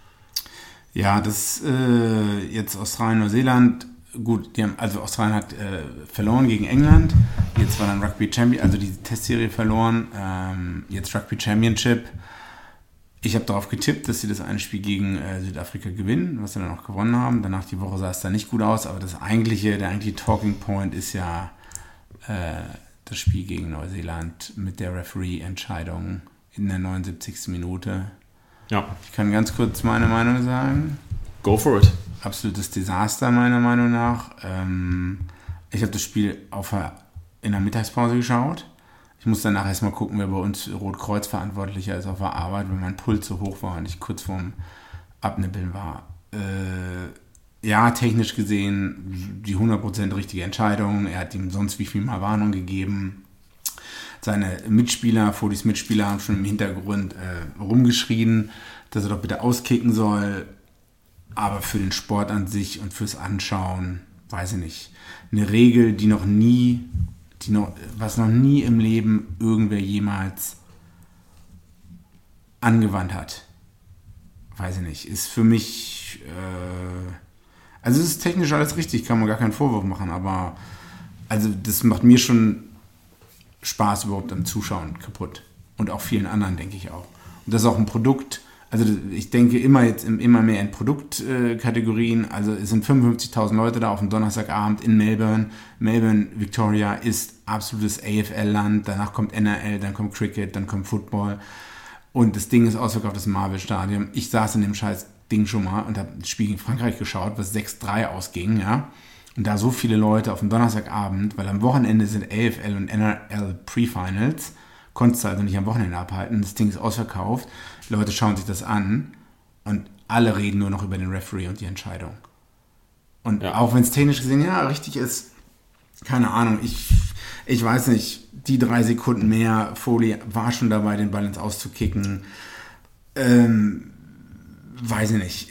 Ja, das äh, jetzt Australien, Neuseeland, gut, die haben, also Australien hat äh, verloren gegen England, jetzt war dann Rugby Champion, also die Testserie verloren, ähm, jetzt Rugby Championship. Ich habe darauf getippt, dass sie das eine Spiel gegen äh, Südafrika gewinnen, was sie dann auch gewonnen haben. Danach die Woche sah es dann nicht gut aus, aber das eigentliche, der eigentliche Talking Point ist ja äh, das Spiel gegen Neuseeland mit der Referee-Entscheidung in der neunundsiebzigsten Minute. Ja. Ich kann ganz kurz meine Meinung sagen. Go for it. Absolutes Desaster meiner Meinung nach. Ähm, ich habe das Spiel auf der, in der Mittagspause geschaut. Ich muss danach erstmal gucken, wer bei uns Rotkreuz-Verantwortlicher ist auf der Arbeit, weil mein Puls so hoch war und ich kurz vorm Abnippeln war. Äh, ja, technisch gesehen die hundert Prozent richtige Entscheidung. Er hat ihm sonst wie viel mal Warnung gegeben. Seine Mitspieler, Fodis Mitspieler, haben schon im Hintergrund äh, rumgeschrien, dass er doch bitte auskicken soll. Aber für den Sport an sich und fürs Anschauen, weiß ich nicht. Eine Regel, die noch nie, die noch, was noch nie im Leben irgendwer jemals angewandt hat. Weiß ich nicht. Ist für mich, äh, also es ist technisch alles richtig, kann man gar keinen Vorwurf machen, aber also das macht mir schon Spaß überhaupt am Zuschauen kaputt. Und auch vielen anderen, denke ich auch. Und das ist auch ein Produkt, also ich denke immer jetzt immer mehr in Produktkategorien. Also es sind fünfundfünfzigtausend Leute da auf dem Donnerstagabend in Melbourne. Melbourne, Victoria ist absolutes A F L-Land. Danach kommt N R L, dann kommt Cricket, dann kommt Football. Und das Ding ist ausverkauft, das Marvel-Stadion. Ich saß in dem scheiß Ding schon mal und habe das Spiel gegen Frankreich geschaut, was sechs drei ausging, ja. Und da so viele Leute auf dem Donnerstagabend, weil am Wochenende sind A F L und N R L Pre-Finals, konntest du also nicht am Wochenende abhalten. Das Ding ist ausverkauft. Die Leute schauen sich das an und alle reden nur noch über den Referee und die Entscheidung. Und ja. Auch wenn es technisch gesehen ja richtig ist, keine Ahnung, ich, ich weiß nicht, die drei Sekunden mehr, Foley war schon dabei, den Ball ins Auszukicken. Ähm, weiß ich nicht.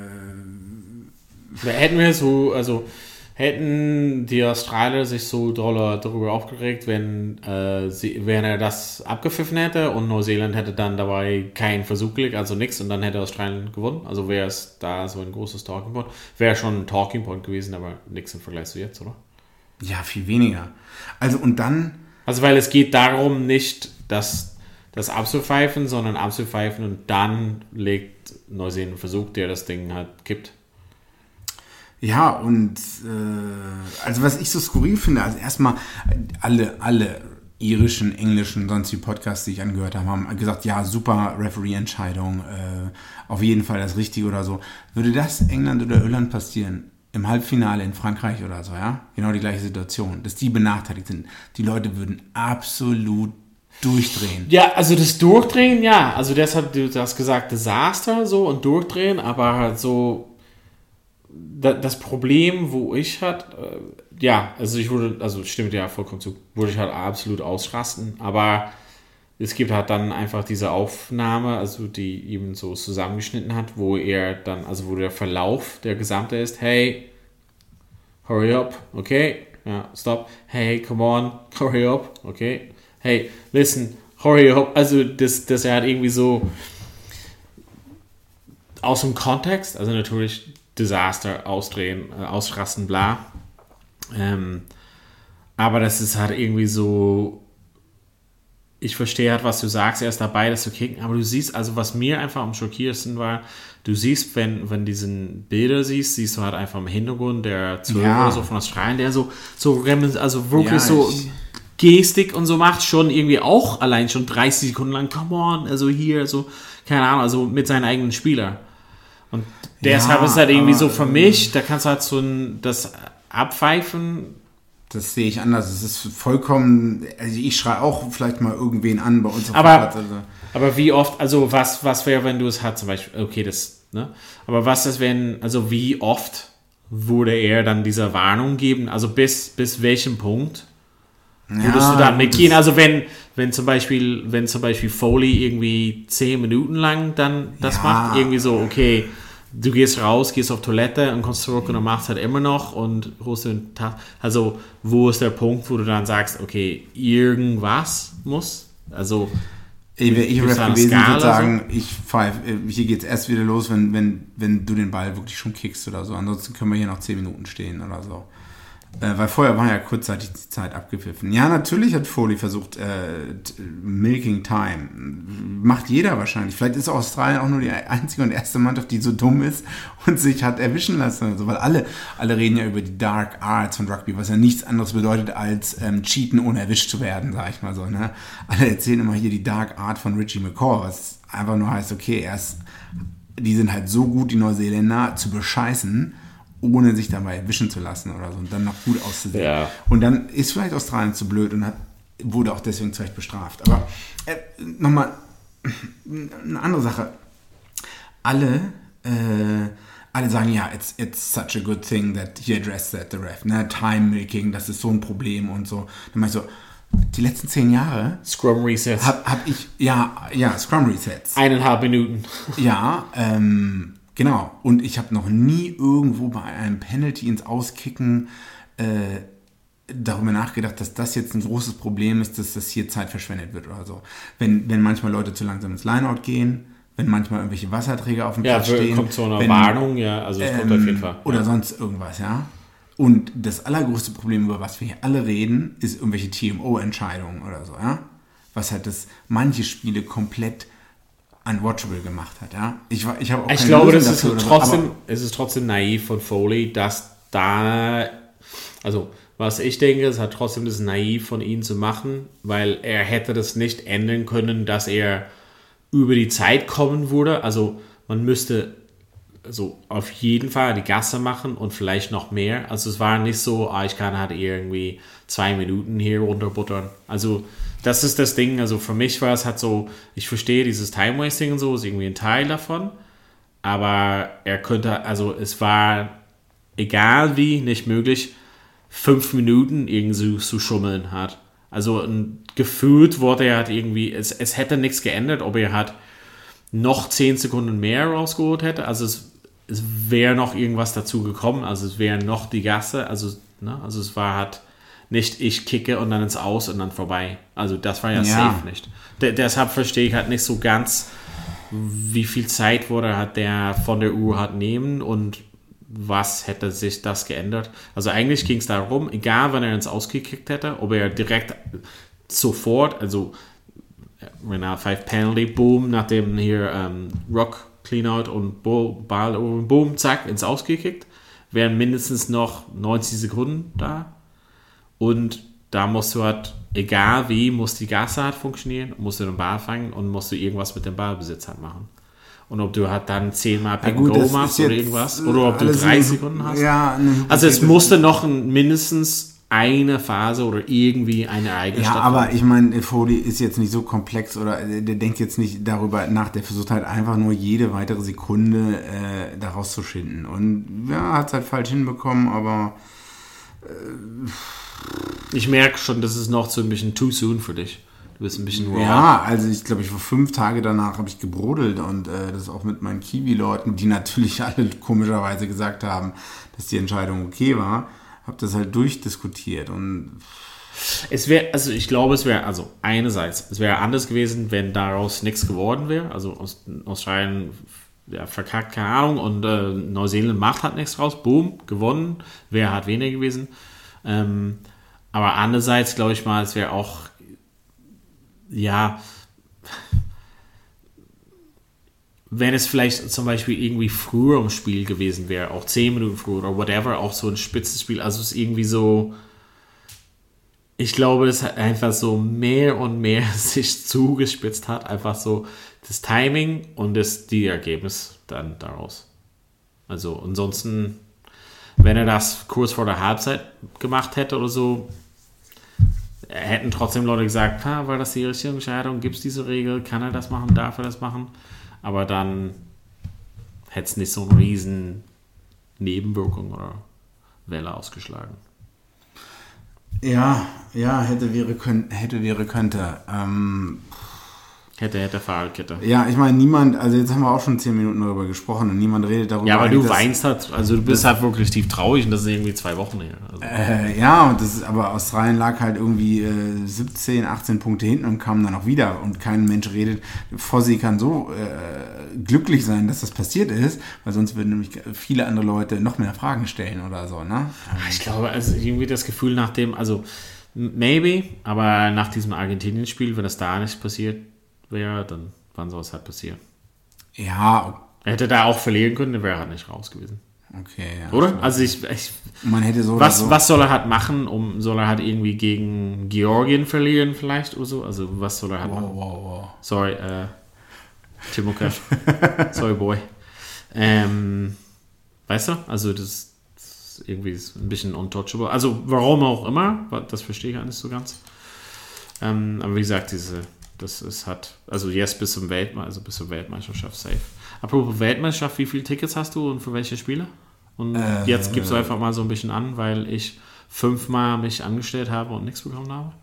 Äh, hätten wir so, also hätten die Australier sich so doll darüber aufgeregt, wenn, äh, sie, wenn er das abgepfiffen hätte und Neuseeland hätte dann dabei keinen Versuch gelegt, also nichts, und dann hätte Australien gewonnen. Also wäre es da so ein großes Talking Point. Wäre schon ein Talking Point gewesen, aber nichts im Vergleich zu jetzt, oder? Ja, viel weniger. Also und dann... Also weil es geht darum, nicht das, das abzupfeifen, sondern abzupfeifen und dann legt Neuseeland einen Versuch, der das Ding halt kippt. Ja, und äh, also was ich so skurril finde, also erstmal alle, alle irischen, englischen, sonst die Podcasts, die ich angehört habe, haben gesagt, ja, super Referee-Entscheidung, äh, auf jeden Fall das Richtige oder so. Würde das England oder Irland passieren, im Halbfinale in Frankreich oder so, ja, genau die gleiche Situation, dass die benachteiligt sind, die Leute würden absolut durchdrehen. Ja, also das Durchdrehen, ja, also deshalb, du hast gesagt, Desaster so und Durchdrehen, aber halt so das Problem, wo ich halt, äh, ja, also ich würde, also stimmt ja vollkommen zu, würde ich halt absolut ausrasten, aber es gibt halt dann einfach diese Aufnahme, also die eben so zusammengeschnitten hat, wo er dann, also wo der Verlauf der gesamte ist, hey, hurry up, okay, ja, stop, hey, come on, hurry up, okay, hey, listen, hurry up, also das, das er hat irgendwie so aus dem Kontext, also natürlich Desaster, ausdrehen, äh, ausrasten, bla. Ähm, aber das ist halt irgendwie so, ich verstehe halt, was du sagst, er ist dabei, das zu kicken, aber du siehst, also was mir einfach am schockierendsten war, du siehst, wenn, wenn diesen Bilder siehst, siehst du halt einfach im Hintergrund der Zuhörer ja. so von Australien, der so, so, also wirklich ja, so ich, Gestik und so macht, schon irgendwie auch allein schon dreißig Sekunden lang, come on, also hier, so, keine Ahnung, also mit seinen eigenen Spieler. Und deshalb ja, ist halt irgendwie aber, so für mich, da kannst du halt so ein, das abpfeifen. Das sehe ich anders. Es ist vollkommen, also ich schreie auch vielleicht mal irgendwen an bei uns auf aber, dem Platz. Also. Aber wie oft, also was, was wäre, wenn du es hast, zum Beispiel, okay, das, ne? Aber was ist, wenn, also wie oft würde er dann diese Warnung geben? Also bis, bis welchem Punkt würdest ja, du dann mitgehen? Also wenn, wenn zum Beispiel, wenn zum Beispiel Foley irgendwie zehn Minuten lang dann das ja. macht, irgendwie so, okay, du gehst raus, gehst auf Toilette und kommst zurück und dann machst halt immer noch und holst den Tag. Also, wo ist der Punkt, wo du dann sagst, okay, irgendwas muss? Also, ich wäre ich wär gewesen zu sagen, so? ich pfeife, hier geht's erst wieder los, wenn, wenn, wenn du den Ball wirklich schon kickst oder so. Ansonsten können wir hier noch zehn Minuten stehen oder so. Äh, weil vorher war ja kurzzeitig die Zeit abgepfiffen. Ja, natürlich hat Foley versucht, äh, t- Milking Time. Macht jeder wahrscheinlich. Vielleicht ist Australien auch nur die einzige und erste Mannschaft, die so dumm ist und sich hat erwischen lassen. Also, weil alle, alle reden ja über die Dark Arts von Rugby, was ja nichts anderes bedeutet, als ähm, cheaten, ohne erwischt zu werden, sag ich mal so. Ne? Alle erzählen immer hier die Dark Art von Richie McCaw, was einfach nur heißt, okay, erst, die sind halt so gut, die Neuseeländer, zu bescheißen, ohne sich dabei erwischen zu lassen oder so und dann noch gut auszusehen. Ja. Und dann ist vielleicht Australien zu blöd und hat, wurde auch deswegen vielleicht bestraft. Aber äh, nochmal eine andere Sache. Alle, äh, alle sagen, ja, it's, it's such a good thing that he addressed that, the ref. Ne? Time-Making, das ist so ein Problem und so. Dann mach ich so, die letzten zehn Jahre Scrum Resets. Hab, hab ich, ja, ja, Scrum Resets. Eineinhalb Minuten. Ja, ähm, genau. Und ich habe noch nie irgendwo bei einem Penalty ins Auskicken äh, darüber nachgedacht, dass das jetzt ein großes Problem ist, dass das hier Zeit verschwendet wird oder so. Wenn, wenn manchmal Leute zu langsam ins Lineout gehen, wenn manchmal irgendwelche Wasserträger auf dem ja, Platz stehen. Ja, kommt so eine wenn, Warnung, ja, also es ähm, kommt auf jeden Fall. Ja. Oder sonst irgendwas, ja. Und das allergrößte Problem, über was wir hier alle reden, ist irgendwelche T M O-Entscheidungen oder so, ja. Was halt das manche Spiele komplett unwatchable gemacht hat, ja. Ich, ich habe auch Ich glaube, das ist trotzdem, so, es ist trotzdem naiv von Foley, dass da, also was ich denke, es hat trotzdem das naiv von ihm zu machen, weil er hätte das nicht ändern können, dass er über die Zeit kommen würde. Also man müsste also auf jeden Fall die Gasse machen und vielleicht noch mehr. Also es war nicht so, ah, ich kann halt irgendwie zwei Minuten hier runterbuttern. Also das ist das Ding. Also für mich war es halt so, ich verstehe dieses Time-Wasting und so, ist irgendwie ein Teil davon. Aber er könnte, also es war egal wie, nicht möglich, fünf Minuten irgendwie zu schummeln hat. Also ein, gefühlt wurde er halt irgendwie, es, es hätte nichts geändert, ob er halt noch zehn Sekunden mehr rausgeholt hätte. Also es, es wäre noch irgendwas dazu gekommen. Also es wäre noch die Gasse. Also, ne? Also es war halt nicht ich kicke und dann ins Aus und dann vorbei. Also das war ja, ja. safe nicht. De- deshalb verstehe ich halt nicht so ganz, wie viel Zeit wurde hat der von der Uhr hat nehmen und was hätte sich das geändert. Also eigentlich ging es darum, egal wann er ins Ausgekickt hätte, ob er direkt sofort, also wenn er Five Penalty, boom, nachdem hier ähm, Rock, Cleanout und Ball, boom, zack, ins Ausgekickt, wären mindestens noch neunzig Sekunden da. Und da musst du halt egal wie, muss die Gasse halt funktionieren, musst du den Ball fangen und musst du irgendwas mit dem Ballbesitz halt machen. Und ob du halt dann zehnmal Pick and Go machst oder irgendwas, oder ob du drei eine, Sekunden hast. Ja, also es musste noch ein, mindestens eine Phase oder irgendwie eine eigene Ja, aber ich meine, Foley ist jetzt nicht so komplex oder der denkt jetzt nicht darüber nach, der versucht halt einfach nur jede weitere Sekunde äh, daraus zu schinden. Und ja, hat es halt falsch hinbekommen, aber äh, ich merke schon, das ist noch so ein bisschen too soon für dich. Du bist ein bisschen raw. Ja, also ich glaube, ich vor fünf Tage danach habe ich gebrodelt und äh, das auch mit meinen Kiwi-Leuten, die natürlich alle komischerweise gesagt haben, dass die Entscheidung okay war. Habe das halt durchdiskutiert und es wäre, also ich glaube, es wäre, also einerseits, es wäre anders gewesen, wenn daraus nichts geworden wäre. Also Australien ja, verkackt, keine Ahnung, und äh, Neuseeland macht halt nichts draus. Boom, gewonnen, wäre halt weniger gewesen. Ähm, aber andererseits glaube ich mal, es wäre auch, ja, wenn es vielleicht zum Beispiel irgendwie früher im Spiel gewesen wäre, auch zehn Minuten früher oder whatever, auch so ein Spitzenspiel, also es ist irgendwie so, ich glaube, es hat einfach so mehr und mehr sich zugespitzt hat, einfach so das Timing und das die Ergebnis dann daraus. Also ansonsten, wenn er das kurz vor der Halbzeit gemacht hätte oder so, hätten trotzdem Leute gesagt, ha, war das die richtige Entscheidung, gibt es diese Regel, kann er das machen, darf er das machen? Aber dann hätte es nicht so eine riesen Nebenwirkung oder Welle ausgeschlagen. Ja, ja, hätte, wäre, können, hätte, wäre, könnte. Ähm, hätte, hätte, Fahrradkette. Ja, ich meine, niemand, also jetzt haben wir auch schon zehn Minuten darüber gesprochen und niemand redet darüber. Ja, aber du weinst halt, also du bist halt wirklich tief traurig und das ist irgendwie zwei Wochen her. Also. Äh, ja, und das ist, aber Australien lag halt irgendwie äh, siebzehn, achtzehn Punkte hinten und kam dann auch wieder und kein Mensch redet. Fossi kann so äh, glücklich sein, dass das passiert ist, weil sonst würden nämlich viele andere Leute noch mehr Fragen stellen oder so, ne? Ich glaube, also irgendwie das Gefühl nach dem, also maybe, aber nach diesem Argentinien-Spiel, wenn das da nicht passiert wäre, dann wann soll es halt passieren? Ja. Er hätte da auch verlieren können, dann wäre er halt nicht raus gewesen. Okay, ja. Oder? Also ich, ich man hätte so was, oder so. Was soll er halt machen? Um, soll er halt irgendwie gegen Georgien verlieren vielleicht oder so? Also was soll er halt wow, machen? Wow, wow. Sorry, äh, Timoka. Sorry, boy. Ähm, weißt du? Also das, das ist irgendwie ein bisschen untouchable. Also warum auch immer, das verstehe ich auch nicht so ganz. Ähm, aber wie gesagt, diese das ist hat, also jetzt bis zum Weltme- also bis zur Weltmeisterschaft safe. Apropos Weltmeisterschaft, wie viele Tickets hast du und für welche Spiele? Und äh, jetzt gibst du einfach mal so ein bisschen an, weil ich fünfmal mich angestellt habe und nichts bekommen habe.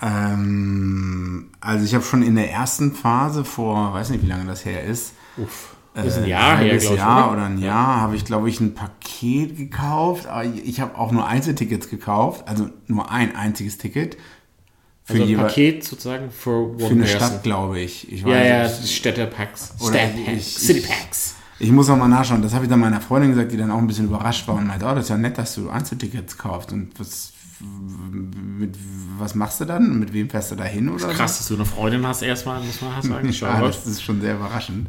Ähm, also ich habe schon in der ersten Phase vor, weiß nicht, wie lange das her ist. Uff. Das ist ein Jahr her, her, glaube ich. Jahr oder? oder ein Jahr habe ich, glaube ich, ein Paket gekauft. Aber ich habe auch nur Einzeltickets gekauft, also nur ein einziges Ticket. Für also ein Paket sozusagen für, für eine Stadt, glaube ich. ich ja, weiß, ja, Städtepacks, Stadtpacks, Citypacks. Ich, ich muss noch mal nachschauen. Das habe ich dann meiner Freundin gesagt, die dann auch ein bisschen überrascht war und meinte, oh, das ist ja nett, dass du Einzeltickets kaufst. Und was, mit, was machst du dann? Mit wem fährst du da hin? Oder krass, dass du eine Freundin hast erstmal, muss man sagen. Ja, das ist schon sehr überraschend.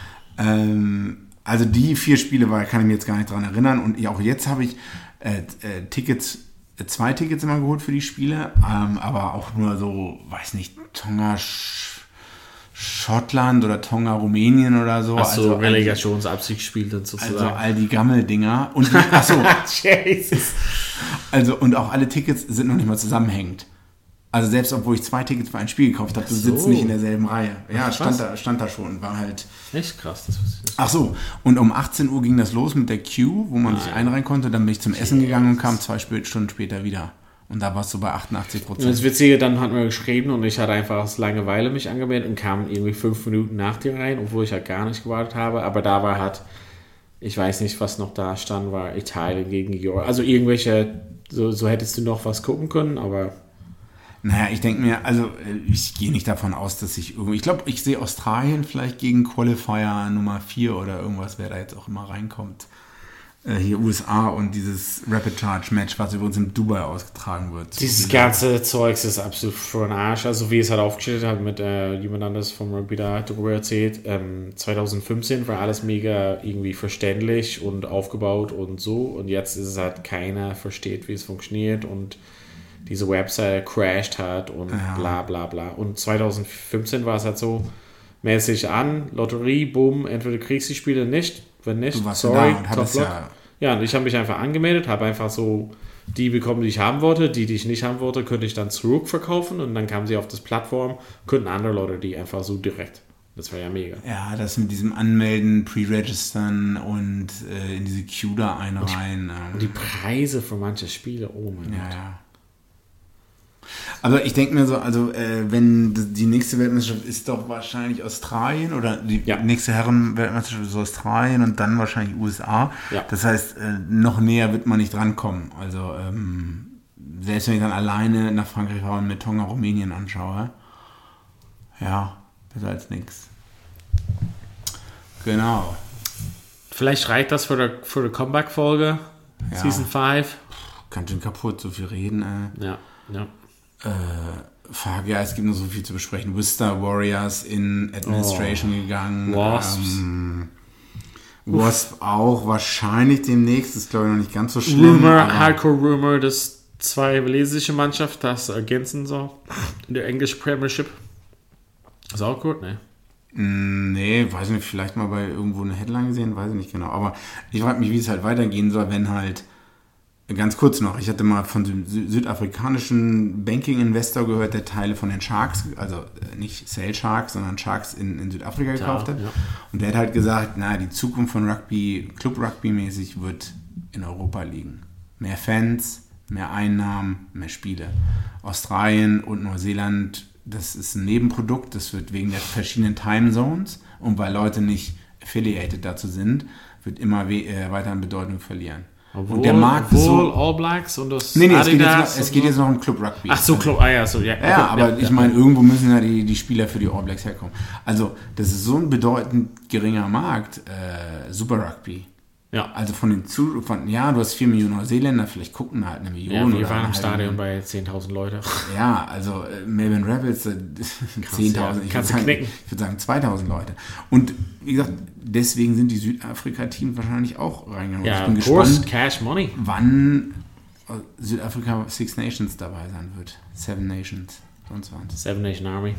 Ähm, also die vier Spiele war, kann ich mir jetzt gar nicht dran erinnern. Und auch jetzt habe ich äh, äh, Tickets zwei Tickets immer geholt für die Spiele, ähm, aber auch nur so, weiß nicht, Tonga, Sch- Schottland oder Tonga, Rumänien oder so. Ach so, also Relegationsabsicht gespielt dann sozusagen. Also all die Gammeldinger. Und ach so. Jesus. Also, und auch alle Tickets sind noch nicht mal zusammenhängend. Also selbst obwohl ich zwei Tickets für ein Spiel gekauft habe, du so. sitzt nicht in derselben Reihe. Ja, ach, stand da, stand da schon. War halt. Echt krass. Das wusste ich nicht. Ach so, und um achtzehn Uhr ging das los mit der Queue, wo man ah, sich einreihen konnte. Dann bin ich zum okay. Essen gegangen und kam zwei Stunden später wieder. Und da warst du bei achtundachtzig Prozent. Das Witzige, dann hat man geschrieben und ich hatte einfach aus Langeweile mich angemeldet und kam irgendwie fünf Minuten nach dir rein, obwohl ich halt gar nicht gewartet habe. Aber da war halt, ich weiß nicht, was noch da stand, war Italien gegen Georgien. Also irgendwelche, so, so hättest du noch was gucken können, aber... Naja, ich denke mir, also ich gehe nicht davon aus, dass ich irgendwie, ich glaube, ich sehe Australien vielleicht gegen Qualifier Nummer vier oder irgendwas, wer da jetzt auch immer reinkommt. Äh, hier U S A und dieses Rapid Charge Match, was übrigens in Dubai ausgetragen wird. Dieses ganze Zeugs ist absolut für den Arsch. Also wie es halt aufgestellt hat, mit äh, jemand anderes vom Rugby da darüber erzählt. Ähm, zwanzig fünfzehn war alles mega irgendwie verständlich und aufgebaut und so. Und jetzt ist es halt, keiner versteht, wie es funktioniert und diese Website crashed hat und ja. bla bla bla. Und zwanzig fünfzehn war es halt so mäßig an, Lotterie, boom, entweder kriegst du die Spiele nicht, wenn nicht, Du warst sorry, da und hattest top ja... Ja, und ich habe mich einfach angemeldet, habe einfach so die bekommen, die ich haben wollte. Die, die ich nicht haben wollte, könnte ich dann zurückverkaufen und dann kamen sie auf das Plattform, könnten andere Leute die einfach so direkt. Das war ja mega. Ja, das mit diesem Anmelden, Pre-Registern und äh, in diese Queue da einreihen. Und, und die Preise für manche Spiele, oh mein ja, Gott. Ja. Aber ich denke mir so, also äh, wenn die nächste Weltmeisterschaft ist doch wahrscheinlich Australien oder die ja. nächste Herren-Weltmeisterschaft ist Australien und dann wahrscheinlich U S A. Ja. Das heißt, äh, noch näher wird man nicht drankommen. Also ähm, selbst wenn ich dann alleine nach Frankreich fahre und mir Tonga, Rumänien anschaue, ja, besser als nichts. Genau. Vielleicht reicht das für die, für die Comeback-Folge, ja. Season fünf. Ganz schön kaputt, so viel reden. Äh. Ja, ja. Äh, fuck, ja, es gibt noch so viel zu besprechen. Worcester Warriors in Administration oh. gegangen. Wasps. Ähm, Wasp auch wahrscheinlich demnächst. Das ist, glaube ich, noch nicht ganz so schlimm. Rumor, Hardcore Rumor, dass zwei walisische Mannschaft das ergänzen soll. In der English Premiership. Ist auch gut, ne? Nee, weiß nicht, vielleicht mal bei irgendwo eine Headline gesehen, weiß ich nicht genau. Aber ich frage mich, wie es halt weitergehen soll, wenn halt, ganz kurz noch, ich hatte mal von dem südafrikanischen Banking-Investor gehört, der Teile von den Sharks, also nicht Sale Sharks, sondern Sharks in, in Südafrika gekauft ja, hat. Ja. Und der hat halt gesagt, na, die Zukunft von Rugby, Club-Rugby-mäßig wird in Europa liegen. Mehr Fans, mehr Einnahmen, mehr Spiele. Australien und Neuseeland, das ist ein Nebenprodukt, das wird wegen der verschiedenen Timezones und weil Leute nicht affiliated dazu sind, wird immer we- äh, weiter an Bedeutung verlieren. Obwohl, und der Markt ist so, All Blacks und das nee, nee, es geht, Adidas jetzt noch, es geht jetzt noch um Club Rugby. Ach so, Club, ah ja, so, ja. Ja, okay, aber ja, ich ja. meine, irgendwo müssen ja die, die Spieler für die All Blacks herkommen. Also, das ist so ein bedeutend geringer Markt, äh, Super Rugby. Ja. Also von den Zu von ja, du hast vier Millionen Neuseeländer, vielleicht gucken halt eine Million. Ja, wir oder waren im halt Stadion eine, bei zehntausend Leute. Ja, also äh, Melbourne Rebels, äh, zehntausend, ja, ich, kannst würde du sagen, ich würde sagen zweitausend Leute. Und wie gesagt, deswegen sind die Südafrika-Teams wahrscheinlich auch reingegangen. Ja, ich bin of course, gespannt, Cash Money. wann Südafrika Six Nations dabei sein wird. Seven Nations, sonst was. Seven Nation Army.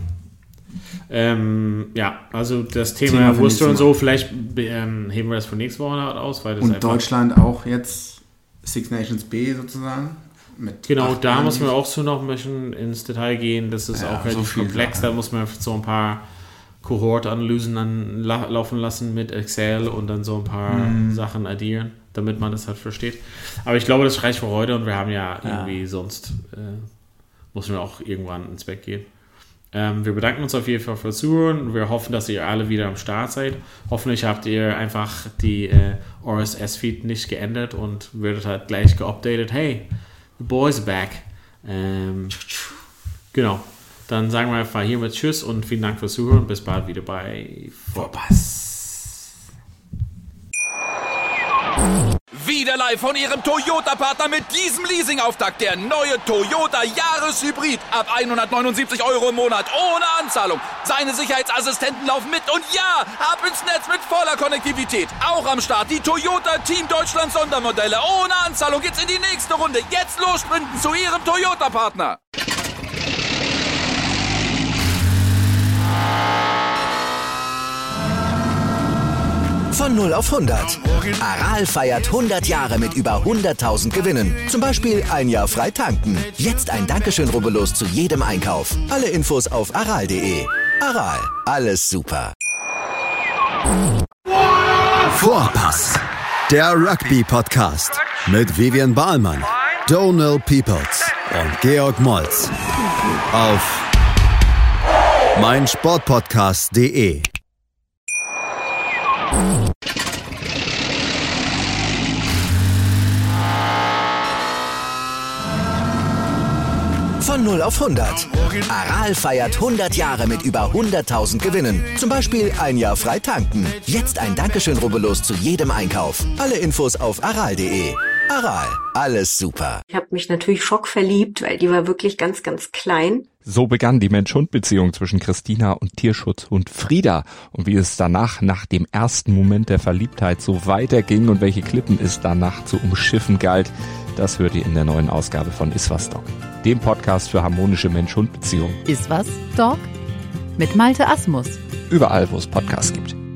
Ähm, ja, also das Thema, Thema Worcester und nächste so, vielleicht ähm, heben wir das für nächste Woche aus. Weil das Und einfach, Deutschland auch jetzt Six Nations B sozusagen. Mit genau, acht da Jahren. muss man auch so noch ein bisschen ins Detail gehen. Das ist Ja, auch so relativ viel komplex. Sachen. Da muss man so ein paar Kohortanalysen dann la- laufen lassen mit Excel und dann so ein paar Mhm. Sachen addieren, damit man das halt versteht. Aber ich glaube, das reicht für heute und wir haben ja, Ja. irgendwie sonst äh, müssen wir auch irgendwann ins Bett gehen. Ähm, wir bedanken uns auf jeden Fall fürs Zuhören. Wir hoffen, dass ihr alle wieder am Start seid. Hoffentlich habt ihr einfach die äh, R S S-Feed nicht geändert und werdet halt gleich geupdatet. Hey, the boys are back. Ähm, genau. Dann sagen wir einfach hiermit Tschüss und vielen Dank fürs Zuhören. Bis bald wieder bei Vorpass. Wieder live von Ihrem Toyota-Partner mit diesem Leasing-Auftakt. Der neue Toyota Jahreshybrid. Ab hundertneunundsiebzig Euro im Monat. Ohne Anzahlung. Seine Sicherheitsassistenten laufen mit. Und ja, ab ins Netz mit voller Konnektivität. Auch am Start die Toyota Team Deutschland Sondermodelle. Ohne Anzahlung geht's in die nächste Runde. Jetzt los sprinten zu Ihrem Toyota-Partner. Von null auf hundert. Aral feiert hundert Jahre mit über hunderttausend Gewinnen. Zum Beispiel ein Jahr frei tanken. Jetzt ein Dankeschön, rubbellos zu jedem Einkauf. Alle Infos auf aral punkt de. Aral, alles super. Vorpass, der Rugby-Podcast mit Vivian Bahlmann, Donald Peoples und Georg Moltz auf meinsportpodcast punkt de. Von null auf hundert. Aral feiert hundert Jahre mit über hunderttausend Gewinnen. Zum Beispiel ein Jahr frei tanken. Jetzt ein Dankeschön, rubbellos zu jedem Einkauf. Alle Infos auf aral punkt de. Aral, alles super. Ich habe mich natürlich schockverliebt, weil die war wirklich ganz, ganz klein. So begann die Mensch-Hund-Beziehung zwischen Christina und Tierschutzhund Frieda. Und wie es danach, nach dem ersten Moment der Verliebtheit, so weiterging und welche Klippen es danach zu umschiffen galt, das hört ihr in der neuen Ausgabe von Iswas Dog. dem Podcast für harmonische Mensch-Hund-Beziehungen. Ist was, Dog? Mit Malte Asmus. Überall, wo es Podcasts gibt.